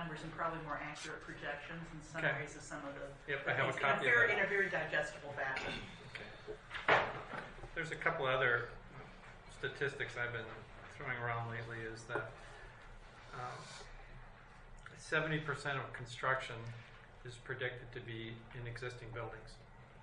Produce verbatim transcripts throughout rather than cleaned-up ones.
numbers and probably more accurate projections in some Okay. areas of some of the Yep, the I have a things copy in, a of very, that. in a very digestible fashion. There's a couple other statistics I've been throwing around lately is that um, seventy percent of construction is predicted to be in existing buildings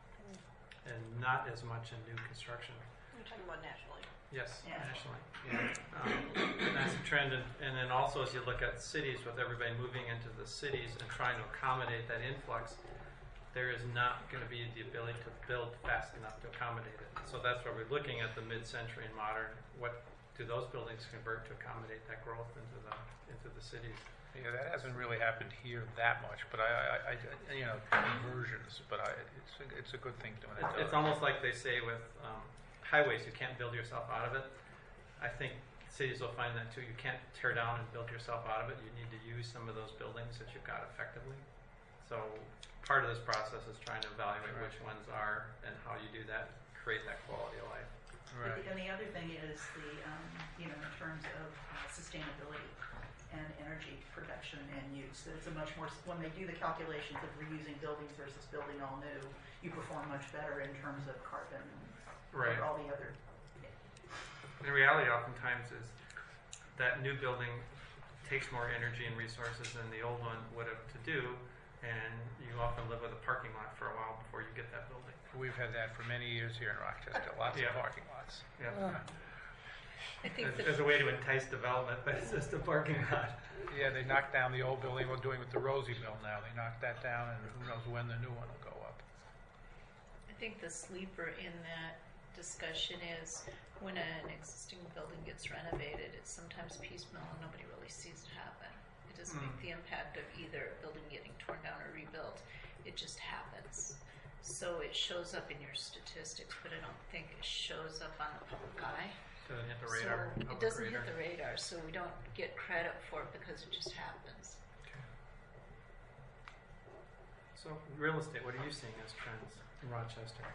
and not as much in new construction. You're talking about nationally. Yes, Yeah. nationally. Yeah. Um, and that's a trend. And, and then also as you look at cities, with everybody moving into the cities and trying to accommodate that influx, there is not going to be the ability to build fast enough to accommodate it. So that's why we're looking at the mid-century and modern. What do those buildings convert to accommodate that growth into the into the cities? Yeah, that hasn't really happened here that much, but I, I, I you know, conversions, but I, it's, a, it's a good thing to when it It's, does. it's almost like they say with um, highways, you can't build yourself out of it. I think cities will find that too. You can't tear down and build yourself out of it. You need to use some of those buildings that you've got effectively. So part of this process is trying to evaluate Right. which ones are and how you do that, create that quality of life. Right. And the other thing is the, um, you know, in terms of uh, sustainability and energy production and use. That it's a much more, when they do the calculations of reusing buildings versus building all new, you perform much better in terms of carbon and Right. all the other. The reality oftentimes is that new building takes more energy and resources than the old one would have to do, and you often live with a parking lot for a while before you get that building. We've had that for many years here in Rochester, lots Yeah. of parking lots. Yeah. I think As, that as a way to entice development, but it's just a parking lot. Yeah, they knocked down the old building, we're doing with the Rosie Mill now, they knocked that down, and who knows when the new one will go up. I think the sleeper in that discussion is when an existing building gets renovated, it's sometimes piecemeal and nobody really sees it happen. It doesn't Mm. make the impact of either a building getting torn down or rebuilt. It just happens. So it shows up in your statistics, but I don't think it shows up on the public eye. Doesn't hit the radar. So it public doesn't radar. hit the radar, so we don't get credit for it because it just happens. So real estate, what are you seeing as trends in Rochester?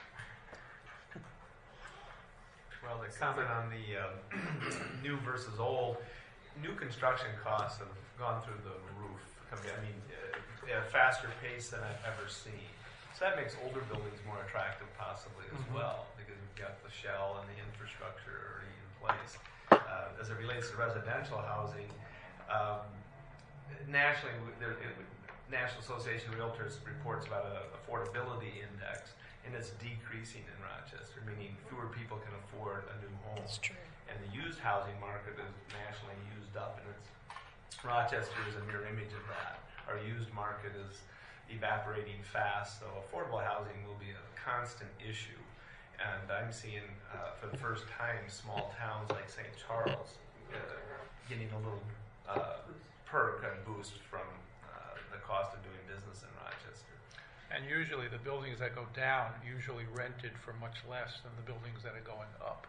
Well, to comment on the um, new versus old, new construction costs have gone through the roof. I mean, uh, at a faster pace than I've ever seen. So that makes older buildings more attractive possibly as Mhm. well, because you've got the shell and the infrastructure already in place. Uh, as it relates to residential housing, um, nationally, we- there, it, National Association of Realtors reports about an affordability index, and it's decreasing in Rochester, meaning fewer people can afford a new home. That's true. And the used housing market is nationally used up, and it's Rochester is a mirror image of that. Our used market is evaporating fast, so affordable housing will be a constant issue. And I'm seeing, uh, for the first time, small towns like Saint Charles uh, getting a little uh, perk and boost from uh, the cost of doing business in Rochester. And usually the buildings that go down usually rented for much less than the buildings that are going up.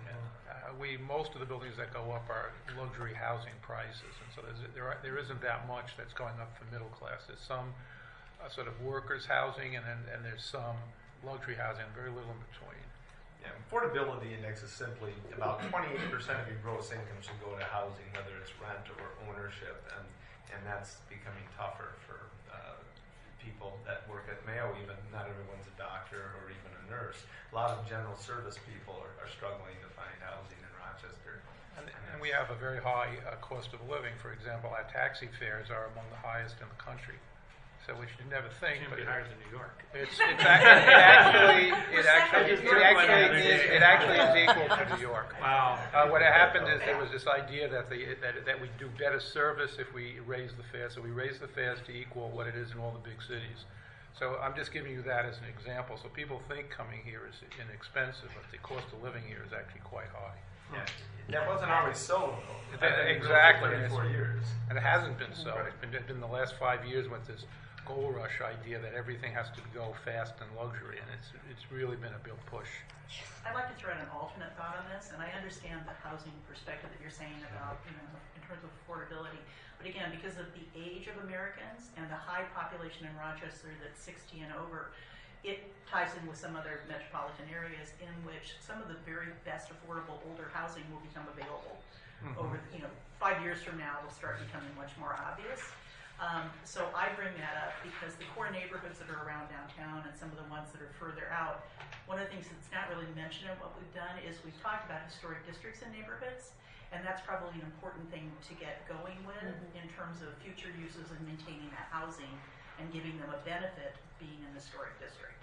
Uh, we, most of the buildings that go up are luxury housing prices, and so there's, there, are, there isn't that much that's going up for middle class. There's some uh, sort of workers' housing, and then and there's some luxury housing, very little in between. Yeah, affordability index is simply about twenty-eight percent of your gross income should go to housing, whether it's rent or ownership, and and that's becoming tougher for uh, people that work at Mayo. Even not everyone's a doctor or even a nurse. A lot of general service people are, are struggling to find housing in Rochester. And, and we have a very high uh, cost of living. For example, our taxi fares are among the highest in the country. So which you never think, Shouldn't but be it, higher than New York. it's, it's actually, it actually, it just actually, learned one it the other actually is, day. it actually is equal to New York. Wow. Uh, what happened is there was this idea that the that, that we do better service if we raise the fare. So we raise the fares to equal what it is in all the big cities. So I'm just giving you that as an example. So people think coming here is inexpensive, but the cost of living here is actually quite high. Yeah, that wasn't always so. though. That- I think exactly. for thirty-four years. And it hasn't been so. It's been, it's been the last five years with this gold rush idea that everything has to go fast and luxury, and it's it's really been a real push. I'd like to throw in an alternate thought on this, and I understand the housing perspective that you're saying about, you know, in terms of affordability. But again, because of the age of Americans and the high population in Rochester that's sixty and over, it ties in with some other metropolitan areas in which some of the very best affordable older housing will become available. Mhm. Over, you know, five years from now, it'll start becoming much more obvious. Um, so I bring that up because the core neighborhoods that are around downtown and some of the ones that are further out, one of the things that's not really mentioned in what we've done is we've talked about historic districts and neighborhoods, and that's probably an important thing to get going with Mhm. in terms of future uses and maintaining that housing and giving them a benefit being an historic district.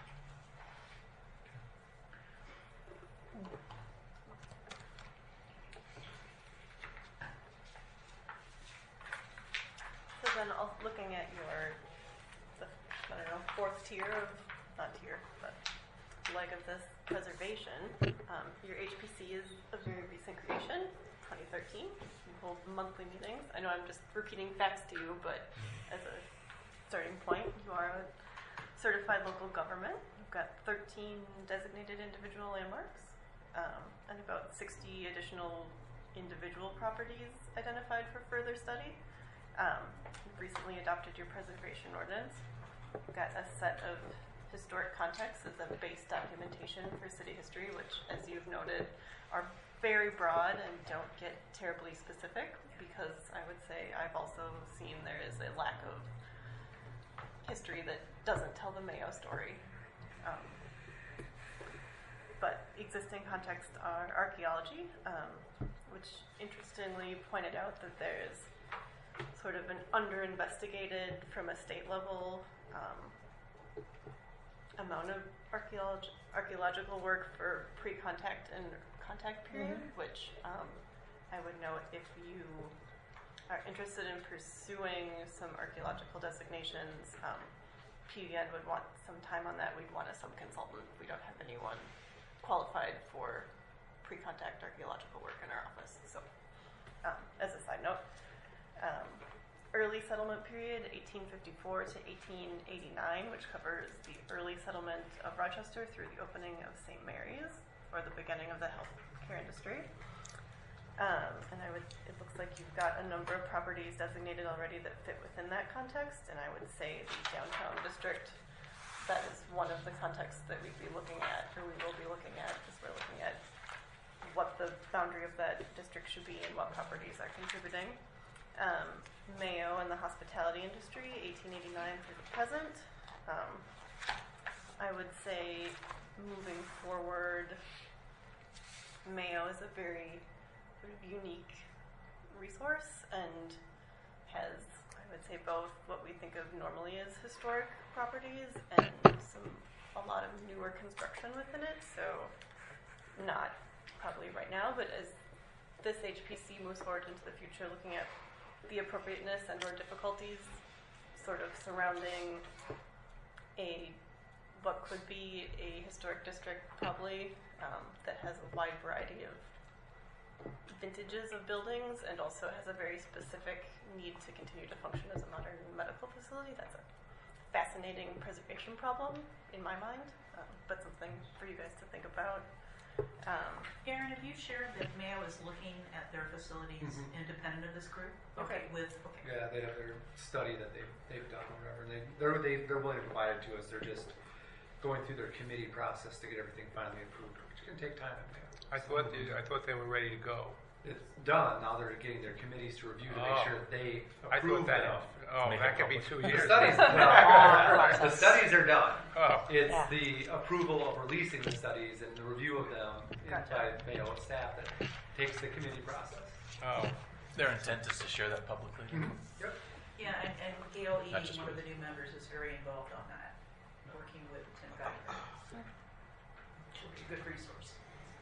So then, also looking at your, the, I don't know, fourth tier of, not tier, but leg of this preservation, um, your H P C is a very recent creation, twenty thirteen. You hold monthly meetings. I know I'm just repeating facts to you, but as a starting point, you are a certified local government. You've got thirteen designated individual landmarks, um, and about sixty additional individual properties identified for further study. Um, you've recently adopted your preservation ordinance. You've got a set of historic contexts as a base documentation for city history, which, as you've noted, are very broad and don't get terribly specific, because I would say I've also seen there is a lack of history that doesn't tell the Mayo story. Um, but existing contexts are archaeology, um, which interestingly pointed out that there's sort of an under-investigated, from a state level, um, amount of archaeolog- archaeological work for pre-contact and contact period, Mm-hmm. which um, I would note if you are interested in pursuing some archaeological designations, um, P D N would want some time on that. We'd want a sub-consultant. We don't have anyone qualified for pre-contact archaeological work in our office. So, um, as a side note, um, early settlement period, eighteen fifty-four to eighteen eighty-nine, which covers the early settlement of Rochester through the opening of Saint Mary's, or the beginning of the healthcare industry. Um, and I would, it looks like you've got a number of properties designated already that fit within that context, and I would say the downtown district, that is one of the contexts that we'd be looking at, or we will be looking at, because we're looking at what the boundary of that district should be and what properties are contributing. Um, Mayo and the hospitality industry, eighteen eighty-nine through the present. Um, I would say moving forward, Mayo is a very sort of unique resource and has, I would say, both what we think of normally as historic properties and some a lot of newer construction within it. So not probably right now, but as this H P C moves forward into the future, looking at the appropriateness and or difficulties sort of surrounding a what could be a historic district probably um, that has a wide variety of vintages of buildings and also has a very specific need to continue to function as a modern medical facility. That's a fascinating preservation problem in my mind, um, but something for you guys to think about. Um, Aaron, have you shared that Mayo is looking at their facilities Mhm. independent of this group? Okay. With, okay. Yeah, they have their study that they've, they've done or whatever, and they, they're, they, they're willing to provide it to us. They're just going through their committee process to get everything finally approved, which can take time. I thought they, I thought they were ready to go. It's done, now they're getting their committees to review to make Oh. sure that they I approve thought that, enough. oh, Make that it could be public. two The years. studies, no, the studies are done. Oh, It's Yeah. the approval of releasing the studies and the review of them Gotcha. by Mayo staff that takes the committee process. oh, Their intent is to share that publicly. Yep. Yeah, and, and Gail Not Eady, just one of with- the new members, is very involved on that, working with Tim Geiger. She'll be a good resource.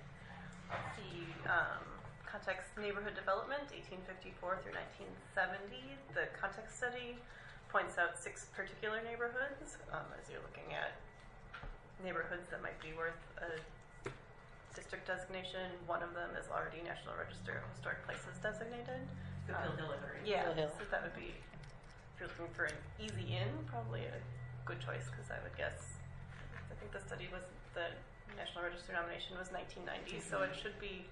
the um, context neighborhood development, eighteen fifty-four through nineteen seventy. The context study points out six particular neighborhoods um, as you're looking at neighborhoods that might be worth a district designation. One of them is already National Register of Historic Places designated. The Um, Pill Hill area. Yeah, Hill. so that would be, if you're looking for an easy in, probably a good choice, because I would guess, I think the study was, the National Register nomination was nineteen ninety, so it should be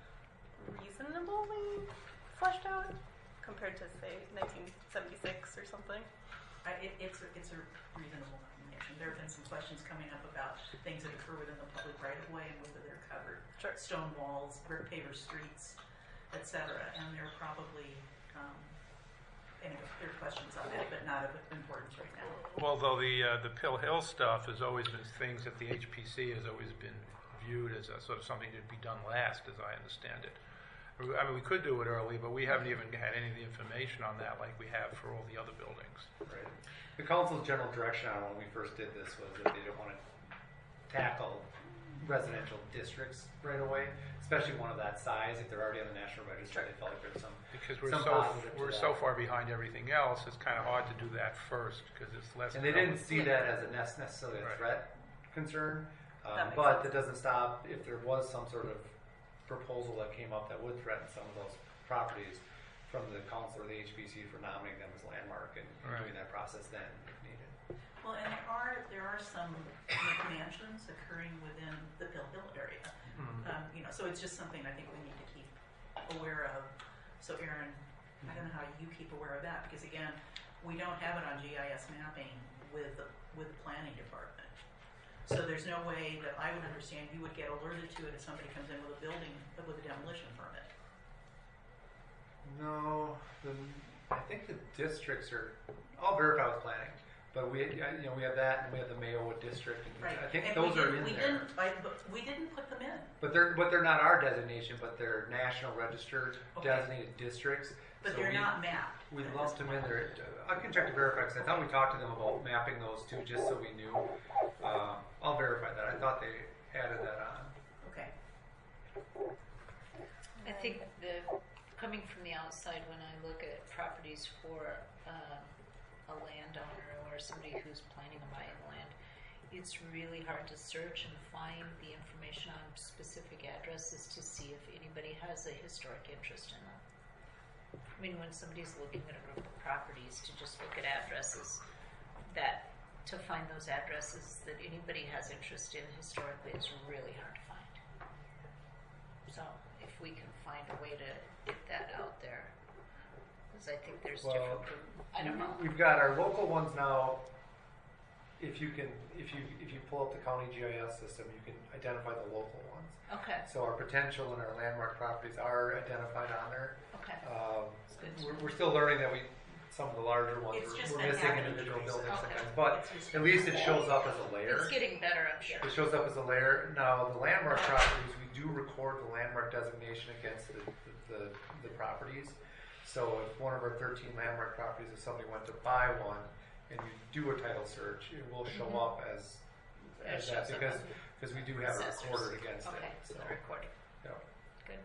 reasonably fleshed out compared to, say, nineteen seventy-six or something. I, it, it's, a, it's a reasonable nomination. There have been some questions coming up about things that occur within the public right of way and whether they're covered. Sure. Stone walls, brick paver streets, et cetera. And they're probably, um, any other questions on that, but not of importance right now. Well, though the, uh, the Pill Hill stuff has always been things that the H P C has always been viewed as a sort of something to be done last, as I understand it. I mean, we could do it early, but we haven't even had any of the information on that like we have for all the other buildings. Right. The council's general direction on when we first did this was that they didn't want to tackle residential districts right away, especially one of that size. If they're already on the National Register, they felt like there's some Because we're some so, positive to we're that. so far behind everything else, it's kind of hard to do that first, because it's less. And they didn't see Yeah. that as a nec- necessarily a Right. threat concern, um, That makes but sense. that doesn't stop if there was some sort of proposal that came up that would threaten some of those properties from the council or the H P C for nominating them as landmark and Right. doing that process then if needed. Well, and there are, there are some McMansions occurring within the Pill Hill area. Mhm. Um, you know, so it's just something I think we need to keep aware of. So Aaron, I don't know how you keep aware of that, because again, we don't have it on G I S mapping with the, with the planning department. So there's no way that I would understand you would get alerted to it if somebody comes in with a building, with a demolition permit. No, the, I think the districts are, I'll verify with planning, but we, uh, you know, we have that and we have the Mayowood district. And Right. I think And those we are didn't- in we there. Didn't, I, but we didn't put them in. But they're, but they're not our designation, but they're National Register Okay. designated districts. But So they're we- not mapped. We at this lumped them in point. there. I can check to verify because I thought we talked to them about mapping those too, just so we knew. Um, I'll verify that. I thought they added that on. Okay. I think the, coming from the outside, when I look at properties for um, a landowner or somebody who's planning on buying land, it's really hard to search and find the information on specific addresses to see if anybody has a historic interest in them. I mean, when somebody's looking at a group of properties, to just look at addresses, that, to find those addresses that anybody has interest in historically is really hard to find. So if we can find a way to get that out there, because I think there's Well, different, group- I don't know. We've got our local ones now. If you can, if you if you pull up the county G I S system, you can identify the local ones. Okay, So our potential and our landmark properties are identified on there. okay. Um, good. we're, we're still learning that we some of the larger ones It's we're, just we're been missing happening individual to buildings yourself. sometimes, Okay. but It's just- at least it shows up as a layer. It's getting better, I'm sure. It shows up as a layer. Now, the landmark properties, we do record the landmark designation against the, the, the properties. So if one of our thirteen landmark properties, if somebody went to buy one and you do a title search, it will show Mhm. up as, It as that shows up because, on because we do have it assessors. recorded against Okay, it. so the recording, yeah. good.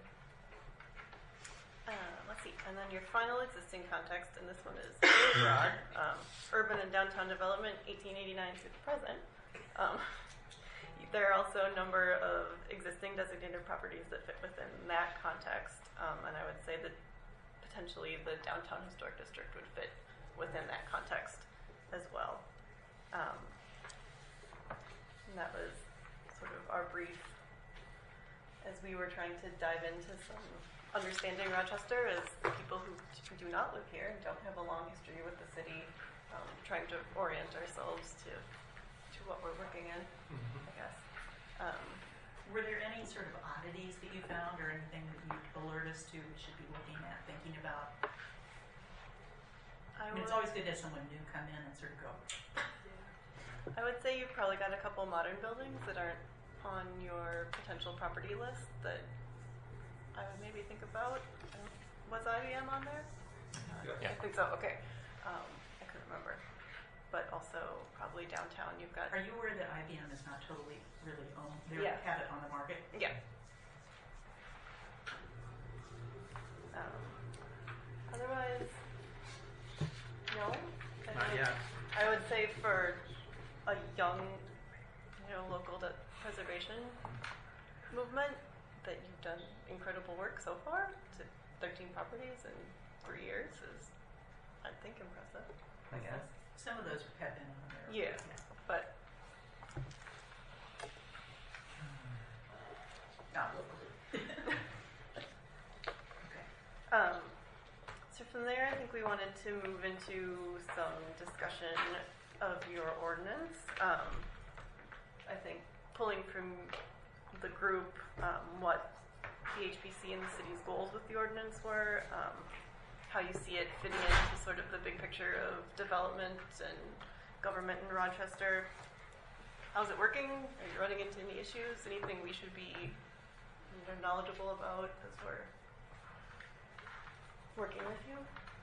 Uh, let's see, and then your final existing context, and this one is very broad, um, urban and downtown development, eighteen eighty-nine to the present. Um, there are also a number of existing designated properties that fit within that context, um, and I would say that potentially the downtown historic district would fit within that context as well. Um, and that was sort of our brief as we were trying to dive into some understanding Rochester as people who t- do not live here and don't have a long history with the city, um, trying to orient ourselves to to what we're working in, I guess. Um, Were there any sort of oddities that you found or anything that you'd alert us to we should be looking at, thinking about? I I mean, it's would- always good to have someone new come in and sort of go, I would say you've probably got a couple modern buildings that aren't on your potential property list that I would maybe think about. Um, Was I B M on there? Yeah. I think so. Okay. Um, I couldn't remember. But also probably downtown. You've got. are you aware that I B M is not totally really owned, they Yeah. have it on the market? Yeah. Um, otherwise, no. I Not don't- yet. I would say for a young, you know, local de- preservation movement, that you've done incredible work so far. To thirteen properties in three years is, I think, impressive. I guess. Some of those have been on there. Yeah, but Not locally. Okay. Um, so from there, I think we wanted to move into some discussion of your ordinance. Um, I think pulling from the group um, what the H P C and the city's goals with the ordinance were. Um, how you see it fitting into sort of the big picture of development and government in Rochester. How's it working? Are you running into any issues? Anything we should be you know, knowledgeable about as we're working with you?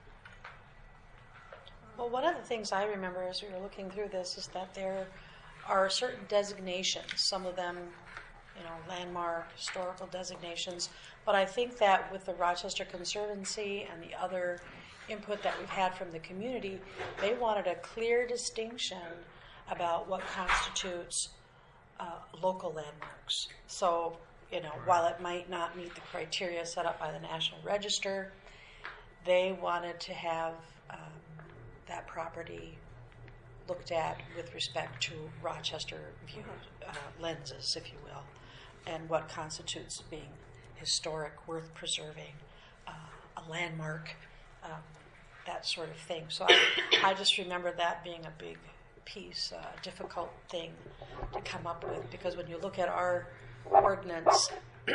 Well, one of the things I remember as we were looking through this is that there are certain designations, some of them, you know, landmark, historical designations, but I think that with the Rochester Conservancy and the other input that we've had from the community, they wanted a clear distinction about what constitutes uh, local landmarks. So, you know, while it might not meet the criteria set up by the National Register, they wanted to have um, that property looked at with respect to Rochester view uh, lenses, if you will, and what constitutes being historic, worth preserving, uh, a landmark, um, that sort of thing. So I, I just remember that being a big piece, a uh, difficult thing to come up with, because when you look at our ordinance,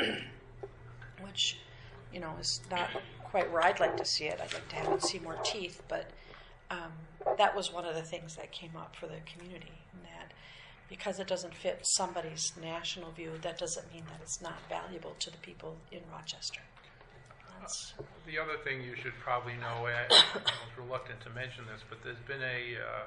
which, you know, is not quite where I'd like to see it, I'd like to have it see more teeth, but um, that was one of the things that came up for the community, and that because it doesn't fit somebody's national view, that doesn't mean that it's not valuable to the people in Rochester. That's The other thing you should probably know, I was reluctant to mention this, but there's been a uh,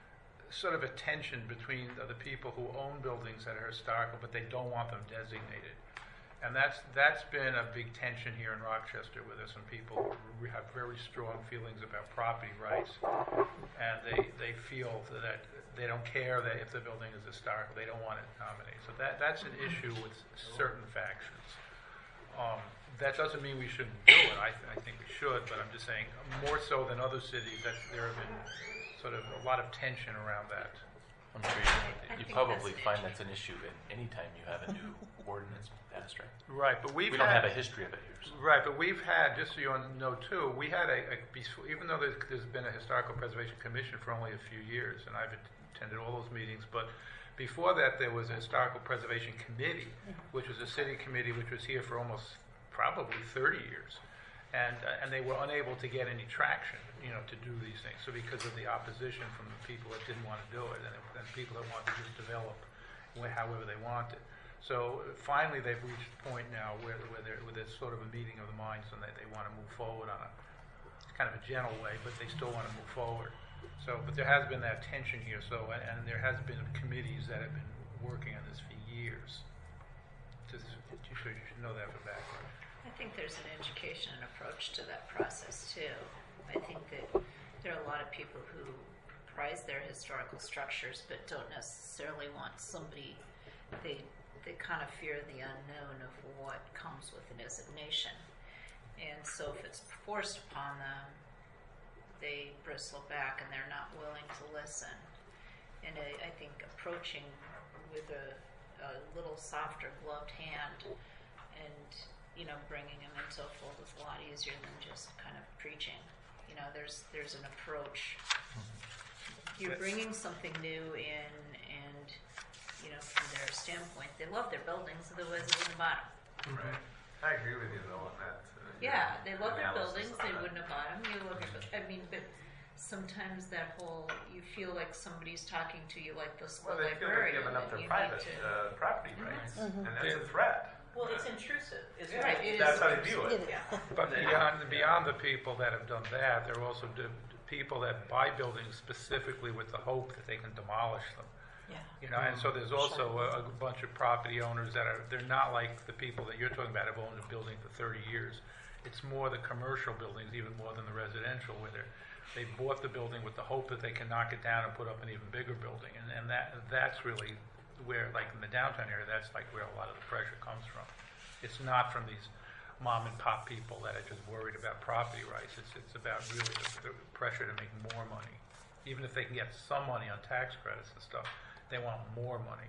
sort of a tension between the people who own buildings that are historical, but they don't want them designated. And that's that's been a big tension here in Rochester, where there's some people who have very strong feelings about property rights, and they, they feel that they don't care that if the building is historical, they don't want it nominated. So that that's an issue with certain factions. Um, that doesn't mean we shouldn't do it. I, th- I think we should, but I'm just saying more so than other cities, that there have been sort of a lot of tension around that. I'm sure I you, you think probably that's find that's an issue at any time you have a new ordinance passed, right? Right, but we've We don't had, have a history of it here. So. Right, but we've had, just so you know too, we had a, a before- even though there's, there's been a Historical Preservation Commission for only a few years, and I've attended all those meetings, but before that there was a Historical Preservation Committee, which was a city committee which was here for almost probably thirty years. And, uh, and they were unable to get any traction, you know, to do these things. So because of the opposition from the people that didn't want to do it, and, and people that wanted to just develop wh- however they wanted. So uh, finally, they've reached a point now where, where, there, where there's sort of a meeting of the minds, and they, they want to move forward on a kind of a gentle way, but they still want to move forward. So, but there has been that tension here. So, and, and there has been committees that have been working on this for years. Just, you should, you should know that for background. I think there's an education and approach to that process too. I think that there are a lot of people who prize their historical structures but don't necessarily want somebody, they they kind of fear the unknown of what comes with a designation. And so if it's forced upon them, they bristle back and they're not willing to listen. And I, I think approaching with a, a little softer gloved hand and you know, bringing them into a fold is a lot easier than just kind of preaching. You know, there's there's an approach. You're bringing something new in, and you know, from their standpoint, they love their buildings, otherwise they wouldn't have bought them. Right. I agree with you though on that. Uh, Yeah, they love their analysis buildings. on They that. wouldn't have bought them. You love your. I mean, but sometimes that whole you feel like somebody's talking to you like the school Well, they feel like librarian. giving up and their you private need to, uh, property rights, Mhm. and that's a threat. Well, it's intrusive, is Right, it is That's how they view it. it. Yeah. But beyond, beyond the people that have done that, there are also d- people that buy buildings specifically with the hope that they can demolish them. yeah. You know, and so there's also a, a bunch of property owners that are, they're not like the people that you're talking about have owned a building for thirty years. It's more the commercial buildings, even more than the residential, where they're, they bought the building with the hope that they can knock it down and put up an even bigger building. And, and that that's really where, like in the downtown area, that's like where a lot of the pressure comes from. It's not from these mom and pop people that are just worried about property rights. It's it's about really the, the pressure to make more money. Even if they can get some money on tax credits and stuff, they want more money.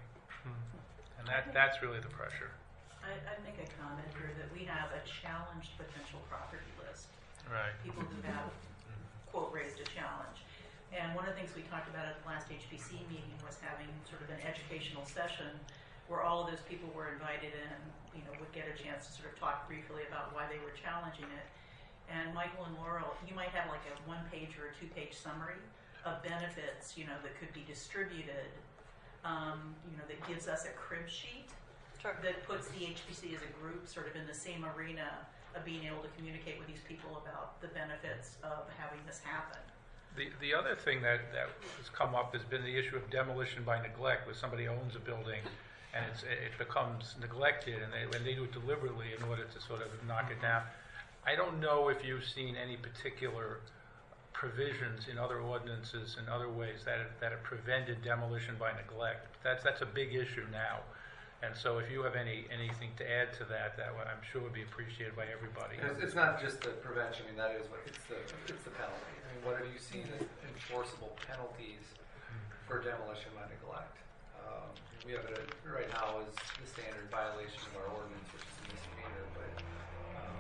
And that that's really the pressure. I, I'd make a comment here that we have a challenged potential property list. Right. People who have, quote, raised a challenge. And one of the things we talked about at the last H P C meeting was having sort of an educational session where all of those people were invited in, you know, would get a chance to sort of talk briefly about why they were challenging it. And Michael and Laurel, you might have like a one-page or a two-page summary of benefits, you know, that could be distributed, um, you know, that gives us a crib sheet Sure. that puts the H P C as a group sort of in the same arena of being able to communicate with these people about the benefits of having this happen. The, the other thing that, that has come up has been the issue of demolition by neglect, where somebody owns a building and it's, it becomes neglected, and they, and they do it deliberately in order to sort of knock it down. I don't know if you've seen any particular provisions in other ordinances and other ways that have, that have prevented demolition by neglect. That's, that's a big issue now. And so if you have any, anything to add to that, that would, I'm sure would be appreciated by everybody. And It's, it's not just the prevention, I mean, that is what, it's the, it's the penalty. I mean, what have you seen as enforceable penalties for demolition by neglect? Um, we have it, uh, right now is the standard violation of our ordinance, which is a misdemeanor, but, um,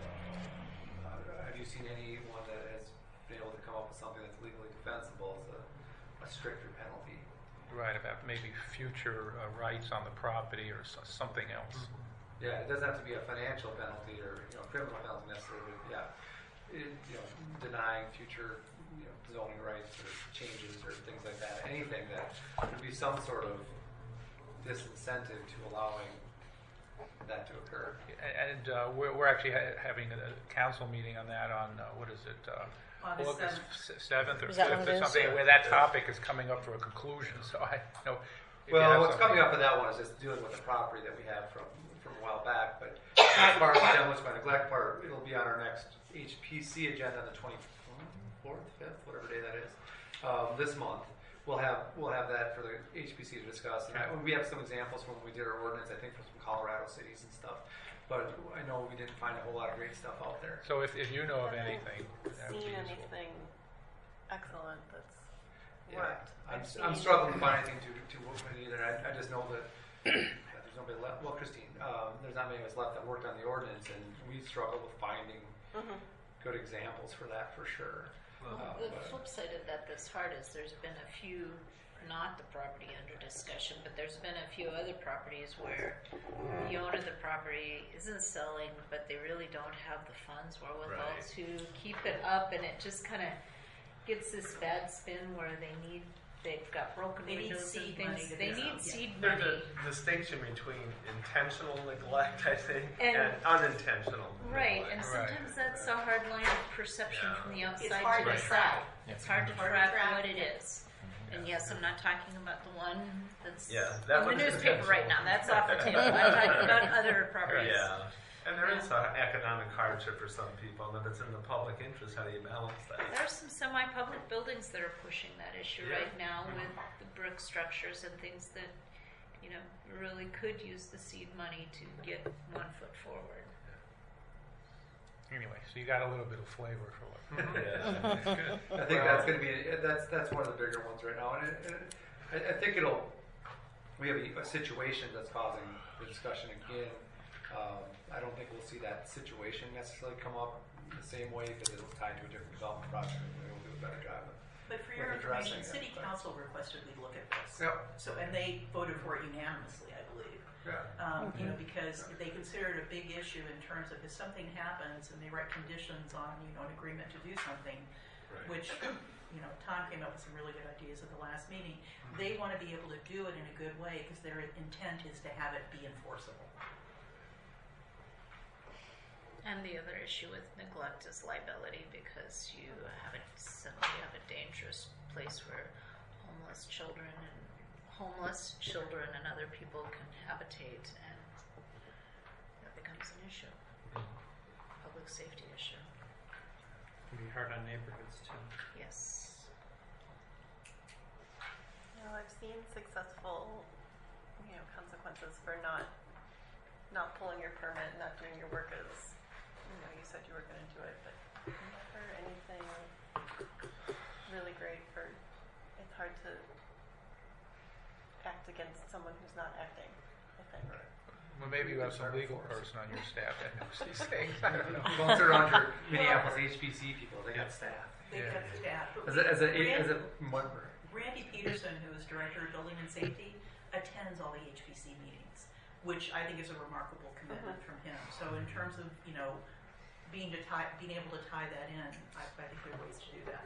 uh, have you seen anyone that has been able to come up with something that's legally defensible as a, a stricter penalty? Right, about maybe future uh, rights on the property or so, something else. Yeah, it doesn't have to be a financial penalty or, you know, criminal penalty necessarily, but yeah, it, you know, denying future, you know, zoning rights or changes or things like that. Anything that would be some sort of disincentive to allowing that to occur. And uh, we're, we're actually ha- having a council meeting on that on, uh, what is it, uh, August August seventh. seventh or Is that when fifth it or is? something, where that topic is coming up for a conclusion, so I know. if you have Well, what's something- coming up with that one is just dealing with the property that we have from, from a while back, but as far as the demolition by neglect part, it'll be on our next H P C agenda on the twenty-fourth, fifth, whatever day that is, um, this month. We'll have, we'll have that for the H P C to discuss, and I, we have some examples from when we did our ordinance, I think from some Colorado cities and stuff, but I know we didn't find a whole lot of great stuff out there. So if, if you know of Haven't anything, that would be Seen useful. anything excellent that's Yeah, worked? I'm, I've I'm seen- struggling to find anything to, to work with either. I, I just know that there's nobody left. Well, Christine, um, there's not many of us left that worked on the ordinance, and we struggled with finding Mhm. good examples for that for sure. Well, Uh, the but- flip side of that that's hard is there's been a few, not the property under discussion, but there's been a few other properties where the owner of the property isn't selling, but they really don't have the funds wherewithal Right. to keep it up, and it just kind of gets this bad spin where they need, they've got broken They need windows and seed money things. to They do need something. seed There's money. a distinction between intentional neglect, I think, And- and, unintentional Right, neglect. and Right. sometimes that's a hard line of perception Yeah. from the It's outside hard to to decide. track. It's hard to Hard to track track. what it is. And yes, I'm not talking about the one that's Yeah, that in the one's newspaper right now. That's off the table. I'm talking about other properties. Yeah, and there is an economic hardship for some people, and if it's in the public interest, how do you balance that? There's some semi-public buildings that are pushing that issue Yeah. right now with the brick structures and things that, you know, really could use the seed money to get one foot forward. Anyway, so you got a little bit of flavor for what. Yeah. Good. I think that's going to be that's that's one of the bigger ones right now, and it, it, I, I think it'll. We have a, a situation that's causing the discussion again. Um, I don't think we'll see that situation necessarily come up the same way because it's tied to a different development project, and we'll do a better job. Of, But for your With addressing information, it, City but- Council requested we look at this. Yep. So, and they voted for it unanimously, I believe. Yeah. Um, you know, because they consider it a big issue in terms of if something happens and they write conditions on, you know, an agreement to do something, Right. which, you know, Tom came up with some really good ideas at the last meeting. They want to be able to do it in a good way because their intent is to have it be enforceable. And the other issue with neglect is liability because you have a, suddenly have a dangerous place where homeless children and homeless children and other people can habitate, and that becomes an issue, public safety issue. It can be hard on neighborhoods too. Yes. You know, I've seen successful, you know, consequences for not not pulling your permit, not doing your work as you know you said you were going to do it, but never anything really great for. It's hard to act against someone who's not acting, I think. Well, maybe you have some legal person on your staff that knows these things. I don't know. Don't sit around your Minneapolis H P C people; they got staff. They've Yeah. got staff. But As a as a, Randy, as a member. Randy Peterson, who is Director of Building and Safety, attends all the H P C meetings, which I think is a remarkable commitment from him. So in terms of, you know, being to tie, being able to tie that in, I, I think there are ways to do that.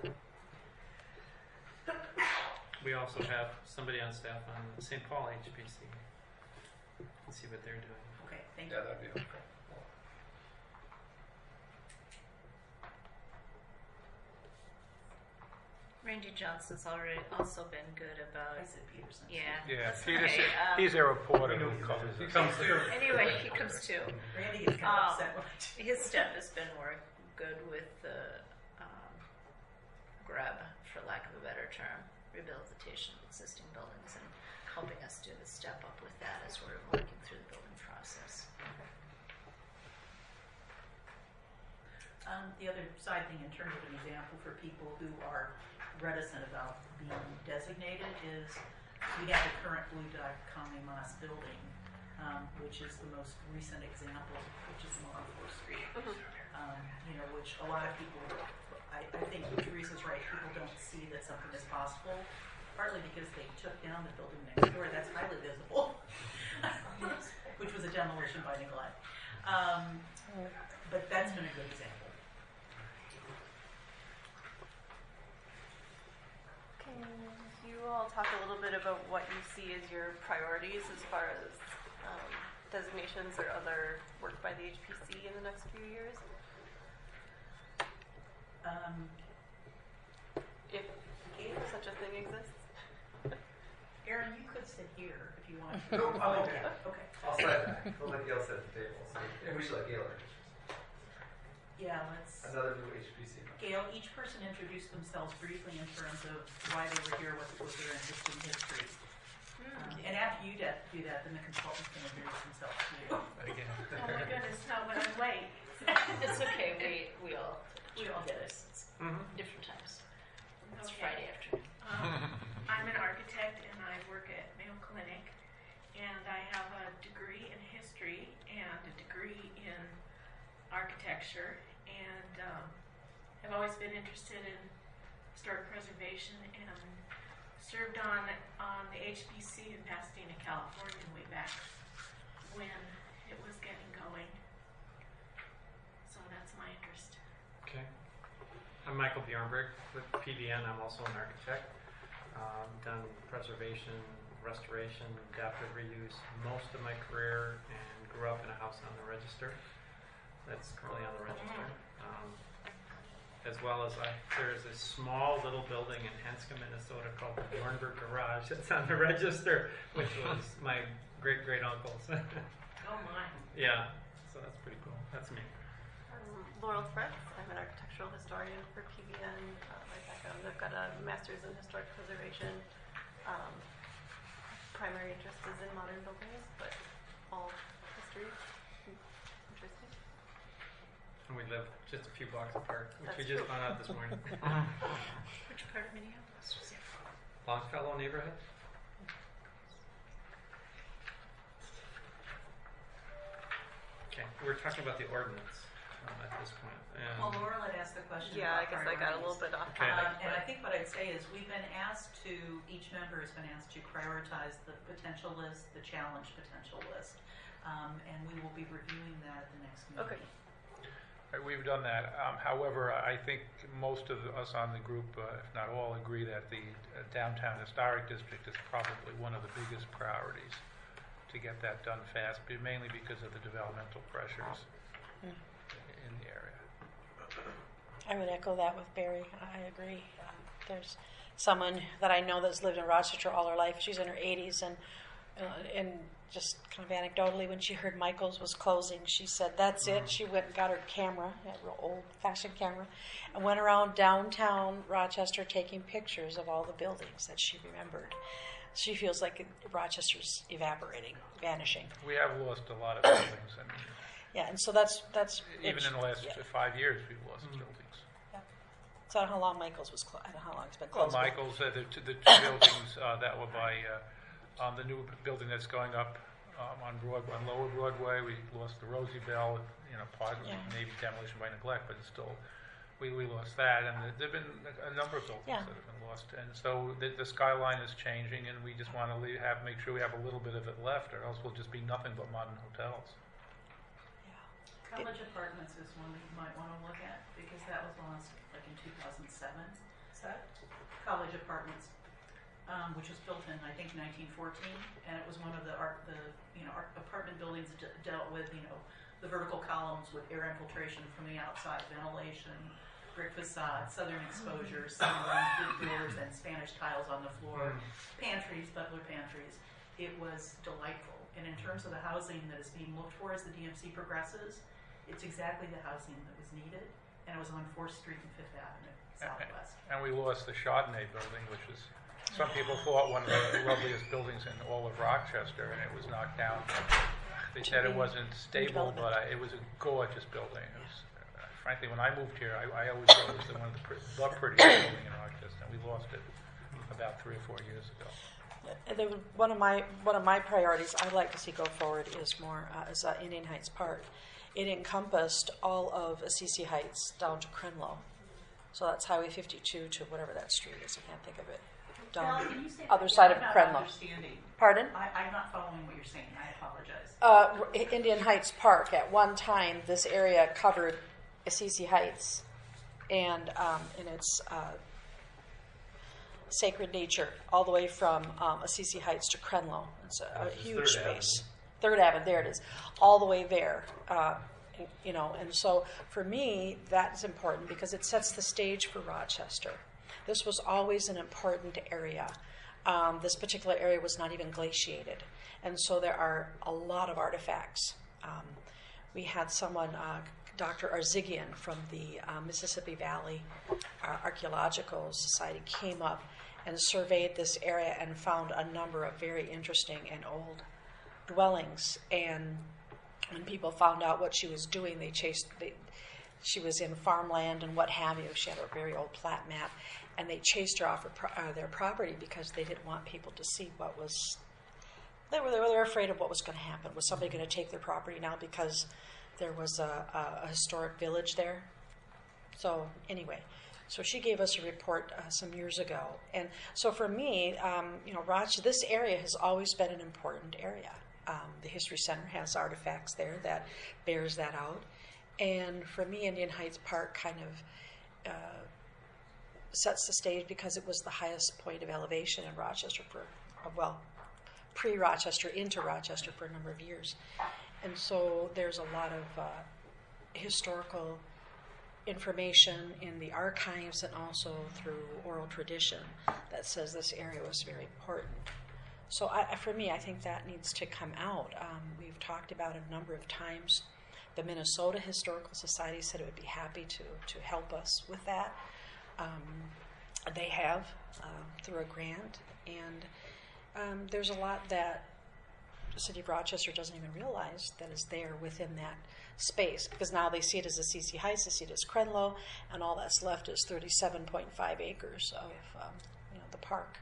We also have somebody on staff on Saint Paul H P C. Let's see what they're doing. Okay, thank you. Yeah, that'd be okay. Randy Johnson's already also been good about. I said Peterson. Yeah. Yeah, that's Peterson, okay. Um, he's a reporter who covers He it. comes through. Anyway, he comes too. Randy gets kind Um, of upset when I do. His staff has been work good with the um, grab, for lack of a better term, rehabilitation of existing buildings and helping us do the step up with that as we're working through the building process. Um, the other side thing in terms of an example for people who are reticent about being designated is we have the current Blue Dot Conley Moss building, um, which is the most recent example, which is on fourth Street. Um, you know, which a lot of people, I, I think Teresa's right, people don't see that something is possible, partly because they took down the building next door, that's highly visible, which was a demolition by neglect. Um, but that's been a good example. Can you all talk a little bit about what you see as your priorities as far as um, designations or other work by the H P C in the next few years? Um, If, if such a thing exists? Aaron, you could sit here if you want. No, Oh, okay. okay, okay. I'll sit back. We'll let Gail sit at the table. So, and we should let Gail introduce Yeah, let's. another new H P C member. Gail, each person introduced themselves briefly in terms of why they were here, what was their interest in history. Um, and after you de- do that, then the consultants can introduce themselves to you. Again. Oh my goodness, no, but I'm late. It's okay, we, we all, We all get it. Mm-hmm. different times. It's Okay. Friday afternoon. Um, I'm an architect and I work at Mayo Clinic, and I have a degree in history and a degree in architecture, and um, I've always been interested in historic preservation and served on on the H P C in Pasadena, California, way back when it was getting going. So that's my interest. Okay. I'm Michael Bjornberg with P V N. I'm also an architect. Um, done preservation, restoration, adaptive reuse most of my career, and grew up in a house on the register that's currently on the register. Um, as well as I, there's a small little building in Henska, Minnesota called the Bjornberg Garage that's on the register, which was my great great uncle's. Oh my. Yeah, so that's pretty cool. That's me. Um, Laurel Fretz, I'm an architectural historian for P V N. Uh, my background, I've got a master's in historic preservation. Um, primary interest is in modern buildings, but all history is interesting. And we live just a few blocks apart, which we That's just true. found out this morning. Which part of Minneapolis was it? Longfellow neighborhood? Okay, we're talking about the ordinance um, at this point. And Well, Laurel had asked the question Yeah, I about guess I got a little priorities. bit off Okay. topic. Um, and I but- think what I'd say is we've been asked to, each member has been asked to prioritize the potential list, the challenge potential list. Um, and we will be reviewing that at the next meeting. Okay. Right, we've done that. Um, however, I think most of us on the group, uh, if not all, agree that the uh, downtown historic district is probably one of the biggest priorities to get that done fast, but mainly because of the developmental pressures Mm. in the area. I would echo that with Barry. I agree. Um, there's someone that I know that's lived in Rochester all her life. She's in her eighties, and uh, and just kind of anecdotally, when she heard Michael's was closing, she said, "That's it." She went and got her camera, a real old-fashioned camera, and went around downtown Rochester taking pictures of all the buildings that she remembered. She feels like Rochester's evaporating, vanishing. We have lost a lot of buildings, and Yeah, and so that's that's even in the last yeah. five years, we've lost buildings. So I don't know how long Michael's was closed. I don't know how long it's been Well, closed. but- Michael's, uh, the, t- the two buildings uh, that were by, uh, on the new building that's going up um, on Broadway, on Lower Broadway, we lost the Rosie Bell, you know, part of it, Yeah. maybe demolition by neglect, but it's still, we, we lost that, and there have been a, a number of buildings Yeah. that have been lost, and so the, the skyline is changing, and we just want to leave, have, make sure we have a little bit of it left, or else we'll just be nothing but modern hotels. College Apartments is one that you might want to look at because that was launched like in two thousand seven. Is that? College Apartments, um, which was built in I think nineteen fourteen, and it was one of the art, the you know art, apartment buildings that de- dealt with you know the vertical columns with air infiltration from the outside, ventilation, brick facade, southern exposure, sunroom, big doors, and Spanish tiles on the floor, pantries, butler pantries. It was delightful, and in terms of the housing that is being looked for as the D M C progresses, it's exactly the housing that was needed, and it was on fourth Street and Fifth Avenue, Southwest. And we lost the Chardonnay building, which is, some people thought one of the loveliest buildings in all of Rochester, and it was knocked down. They said it wasn't stable, but I, it was a gorgeous building. It was, uh, frankly, when I moved here, I, I always thought it was the, one of the, pre- the prettiest building in Rochester, and we lost it about three or four years ago. Uh, there was one of my one of my priorities I'd like to see go forward is more uh, is uh, Indian Heights Park. It encompassed all of Assisi Heights down to Crenlow, so that's Highway fifty-two to whatever that street is. I can't think of it. Down Val, can you say other that side again? of I'm Crenlow. not understanding. Pardon? I, I'm not following what you're saying. I apologize. Uh, Indian Heights Park. At one time, this area covered Assisi Heights, and um, in its uh, sacred nature, all the way from um, Assisi Heights to Crenlow. It's a, a Which is huge Third space. Third Avenue, there it is, all the way there. Uh, you know, and so for me, that's important because it sets the stage for Rochester. This was always an important area. Um, this particular area was not even glaciated, and so there are a lot of artifacts. Um, we had someone, uh, Doctor Arzigian from the uh, Mississippi Valley uh, Archaeological Society, came up and surveyed this area and found a number of very interesting and old dwellings. And when people found out what she was doing, they chased. They, she was in farmland and what have you. She had a very old plat map, and they chased her off her pro- uh, their property because they didn't want people to see what was. They were they were afraid of what was going to happen. Was somebody going to take their property now because there was a, a, a historic village there? So anyway, so she gave us a report uh, some years ago, and so for me, um, you know, Rochester, this area has always been an important area. Um, the History Center has artifacts there that bears that out, and for me, Indian Heights Park kind of uh, sets the stage because it was the highest point of elevation in Rochester for uh, well, pre-Rochester into Rochester for a number of years, and so there's a lot of uh, historical information in the archives and also through oral tradition that says this area was very important. So I, for me, I think that needs to come out. Um, we've talked about it a number of times. The Minnesota Historical Society said it would be happy to, to help us with that. Um, they have uh, through a grant, and um, there's a lot that the city of Rochester doesn't even realize that is there within that space, because now they see it as Assisi Heights, they see it as Crenlow, and all that's left is thirty-seven point five acres of um, you know, the park.